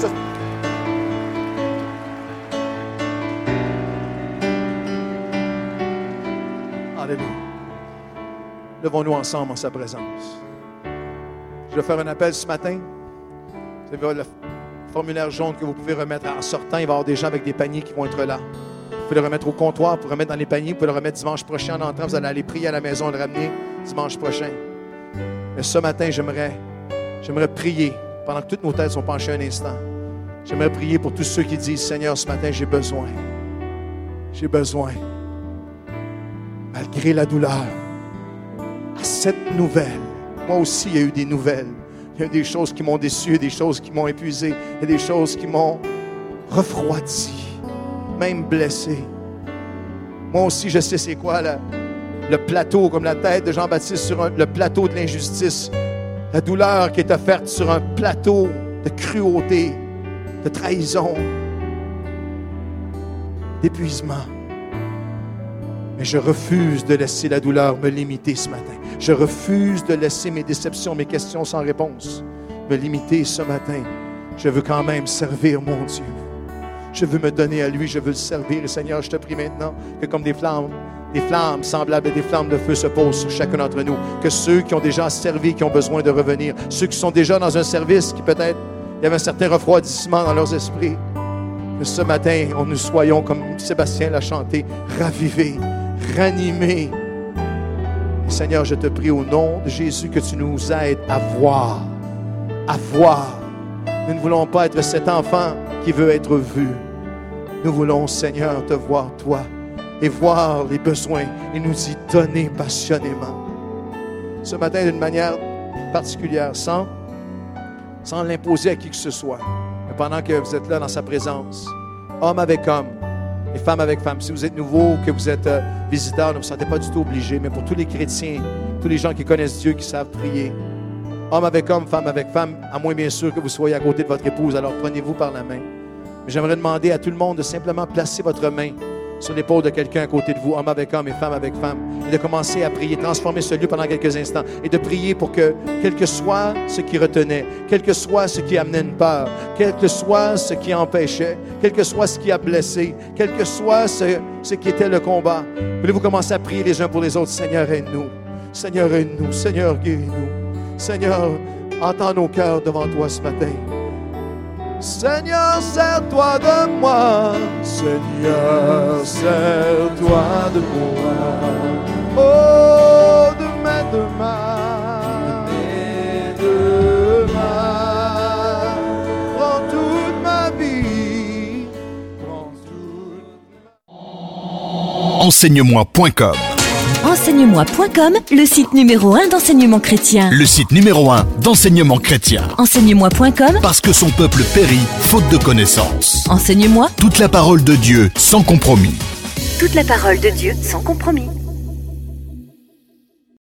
Alléluia. Levons-nous ensemble en sa présence. Je vais faire un appel ce matin. Vous avez le formulaire jaune que vous pouvez remettre en sortant. Il va y avoir des gens avec des paniers qui vont être là. Vous pouvez le remettre au comptoir, vous pouvez le remettre dans les paniers, vous pouvez le remettre dimanche prochain en entrant. Vous allez aller prier à la maison et le ramener dimanche prochain. Mais ce matin, j'aimerais, j'aimerais prier pendant que toutes nos têtes sont penchées un instant. J'aimerais prier pour tous ceux qui disent, Seigneur, ce matin, j'ai besoin. J'ai besoin. Malgré la douleur, à cette nouvelle, moi aussi, il y a eu des nouvelles. Il y a eu des choses qui m'ont déçu, des choses qui m'ont épuisé, il y a des choses qui m'ont refroidi, même blessé. Moi aussi, je sais c'est quoi là, le plateau, comme la tête de Jean-Baptiste sur un, le plateau de l'injustice. La douleur qui est offerte sur un plateau de cruauté, de trahison, d'épuisement. Mais je refuse de laisser la douleur me limiter ce matin. Je refuse de laisser mes déceptions, mes questions sans réponse me limiter ce matin. Je veux quand même servir mon Dieu. Je veux me donner à lui, je veux le servir. Et Seigneur, je te prie maintenant que comme des flammes, des flammes semblables à des flammes de feu se posent sur chacun d'entre nous. Que ceux qui ont déjà servi, qui ont besoin de revenir, ceux qui sont déjà dans un service qui peut-être, il y avait un certain refroidissement dans leurs esprits, que ce matin, on nous soyons, comme Sébastien l'a chanté, ravivés, ranimés. Et Seigneur, je te prie au nom de Jésus que tu nous aides à voir, à voir. Nous ne voulons pas être cet enfant qui veut être vu. Nous voulons, Seigneur, te voir, toi, et voir les besoins et nous y donner passionnément. Ce matin, d'une manière particulière, sans, sans l'imposer à qui que ce soit, mais pendant que vous êtes là dans sa présence, homme avec homme et femme avec femme. Si vous êtes nouveau, que vous êtes euh, visiteur, ne vous sentez pas du tout obligé, mais pour tous les chrétiens, tous les gens qui connaissent Dieu, qui savent prier, homme avec homme, femme avec femme, à moins bien sûr que vous soyez à côté de votre épouse, alors prenez-vous par la main. Mais j'aimerais demander à tout le monde de simplement placer votre main sur l'épaule de quelqu'un à côté de vous, homme avec homme et femme avec femme, et de commencer à prier, transformer ce lieu pendant quelques instants, et de prier pour que, quel que soit ce qui retenait, quel que soit ce qui amenait une peur, quel que soit ce qui empêchait, quel que soit ce qui a blessé, quel que soit ce, ce qui était le combat, voulez-vous commencer à prier les uns pour les autres? Seigneur, aide-nous. Seigneur, aide-nous. Seigneur, guéris-nous. Seigneur, entends nos cœurs devant toi ce matin. Seigneur, sers-toi de moi. Seigneur, sers-toi de moi. Oh, de mes deux mains, de mes deux mains. Prends toute ma vie. Prends toute ma... Enseigne-moi point com Enseigne-moi point com, le site numéro un d'enseignement chrétien. Le site numéro un d'enseignement chrétien. Enseigne-moi point com, Parce que son peuple périt, faute de connaissance. enseigne-moi Toute la parole de Dieu, sans compromis. toute la parole de Dieu sans compromis.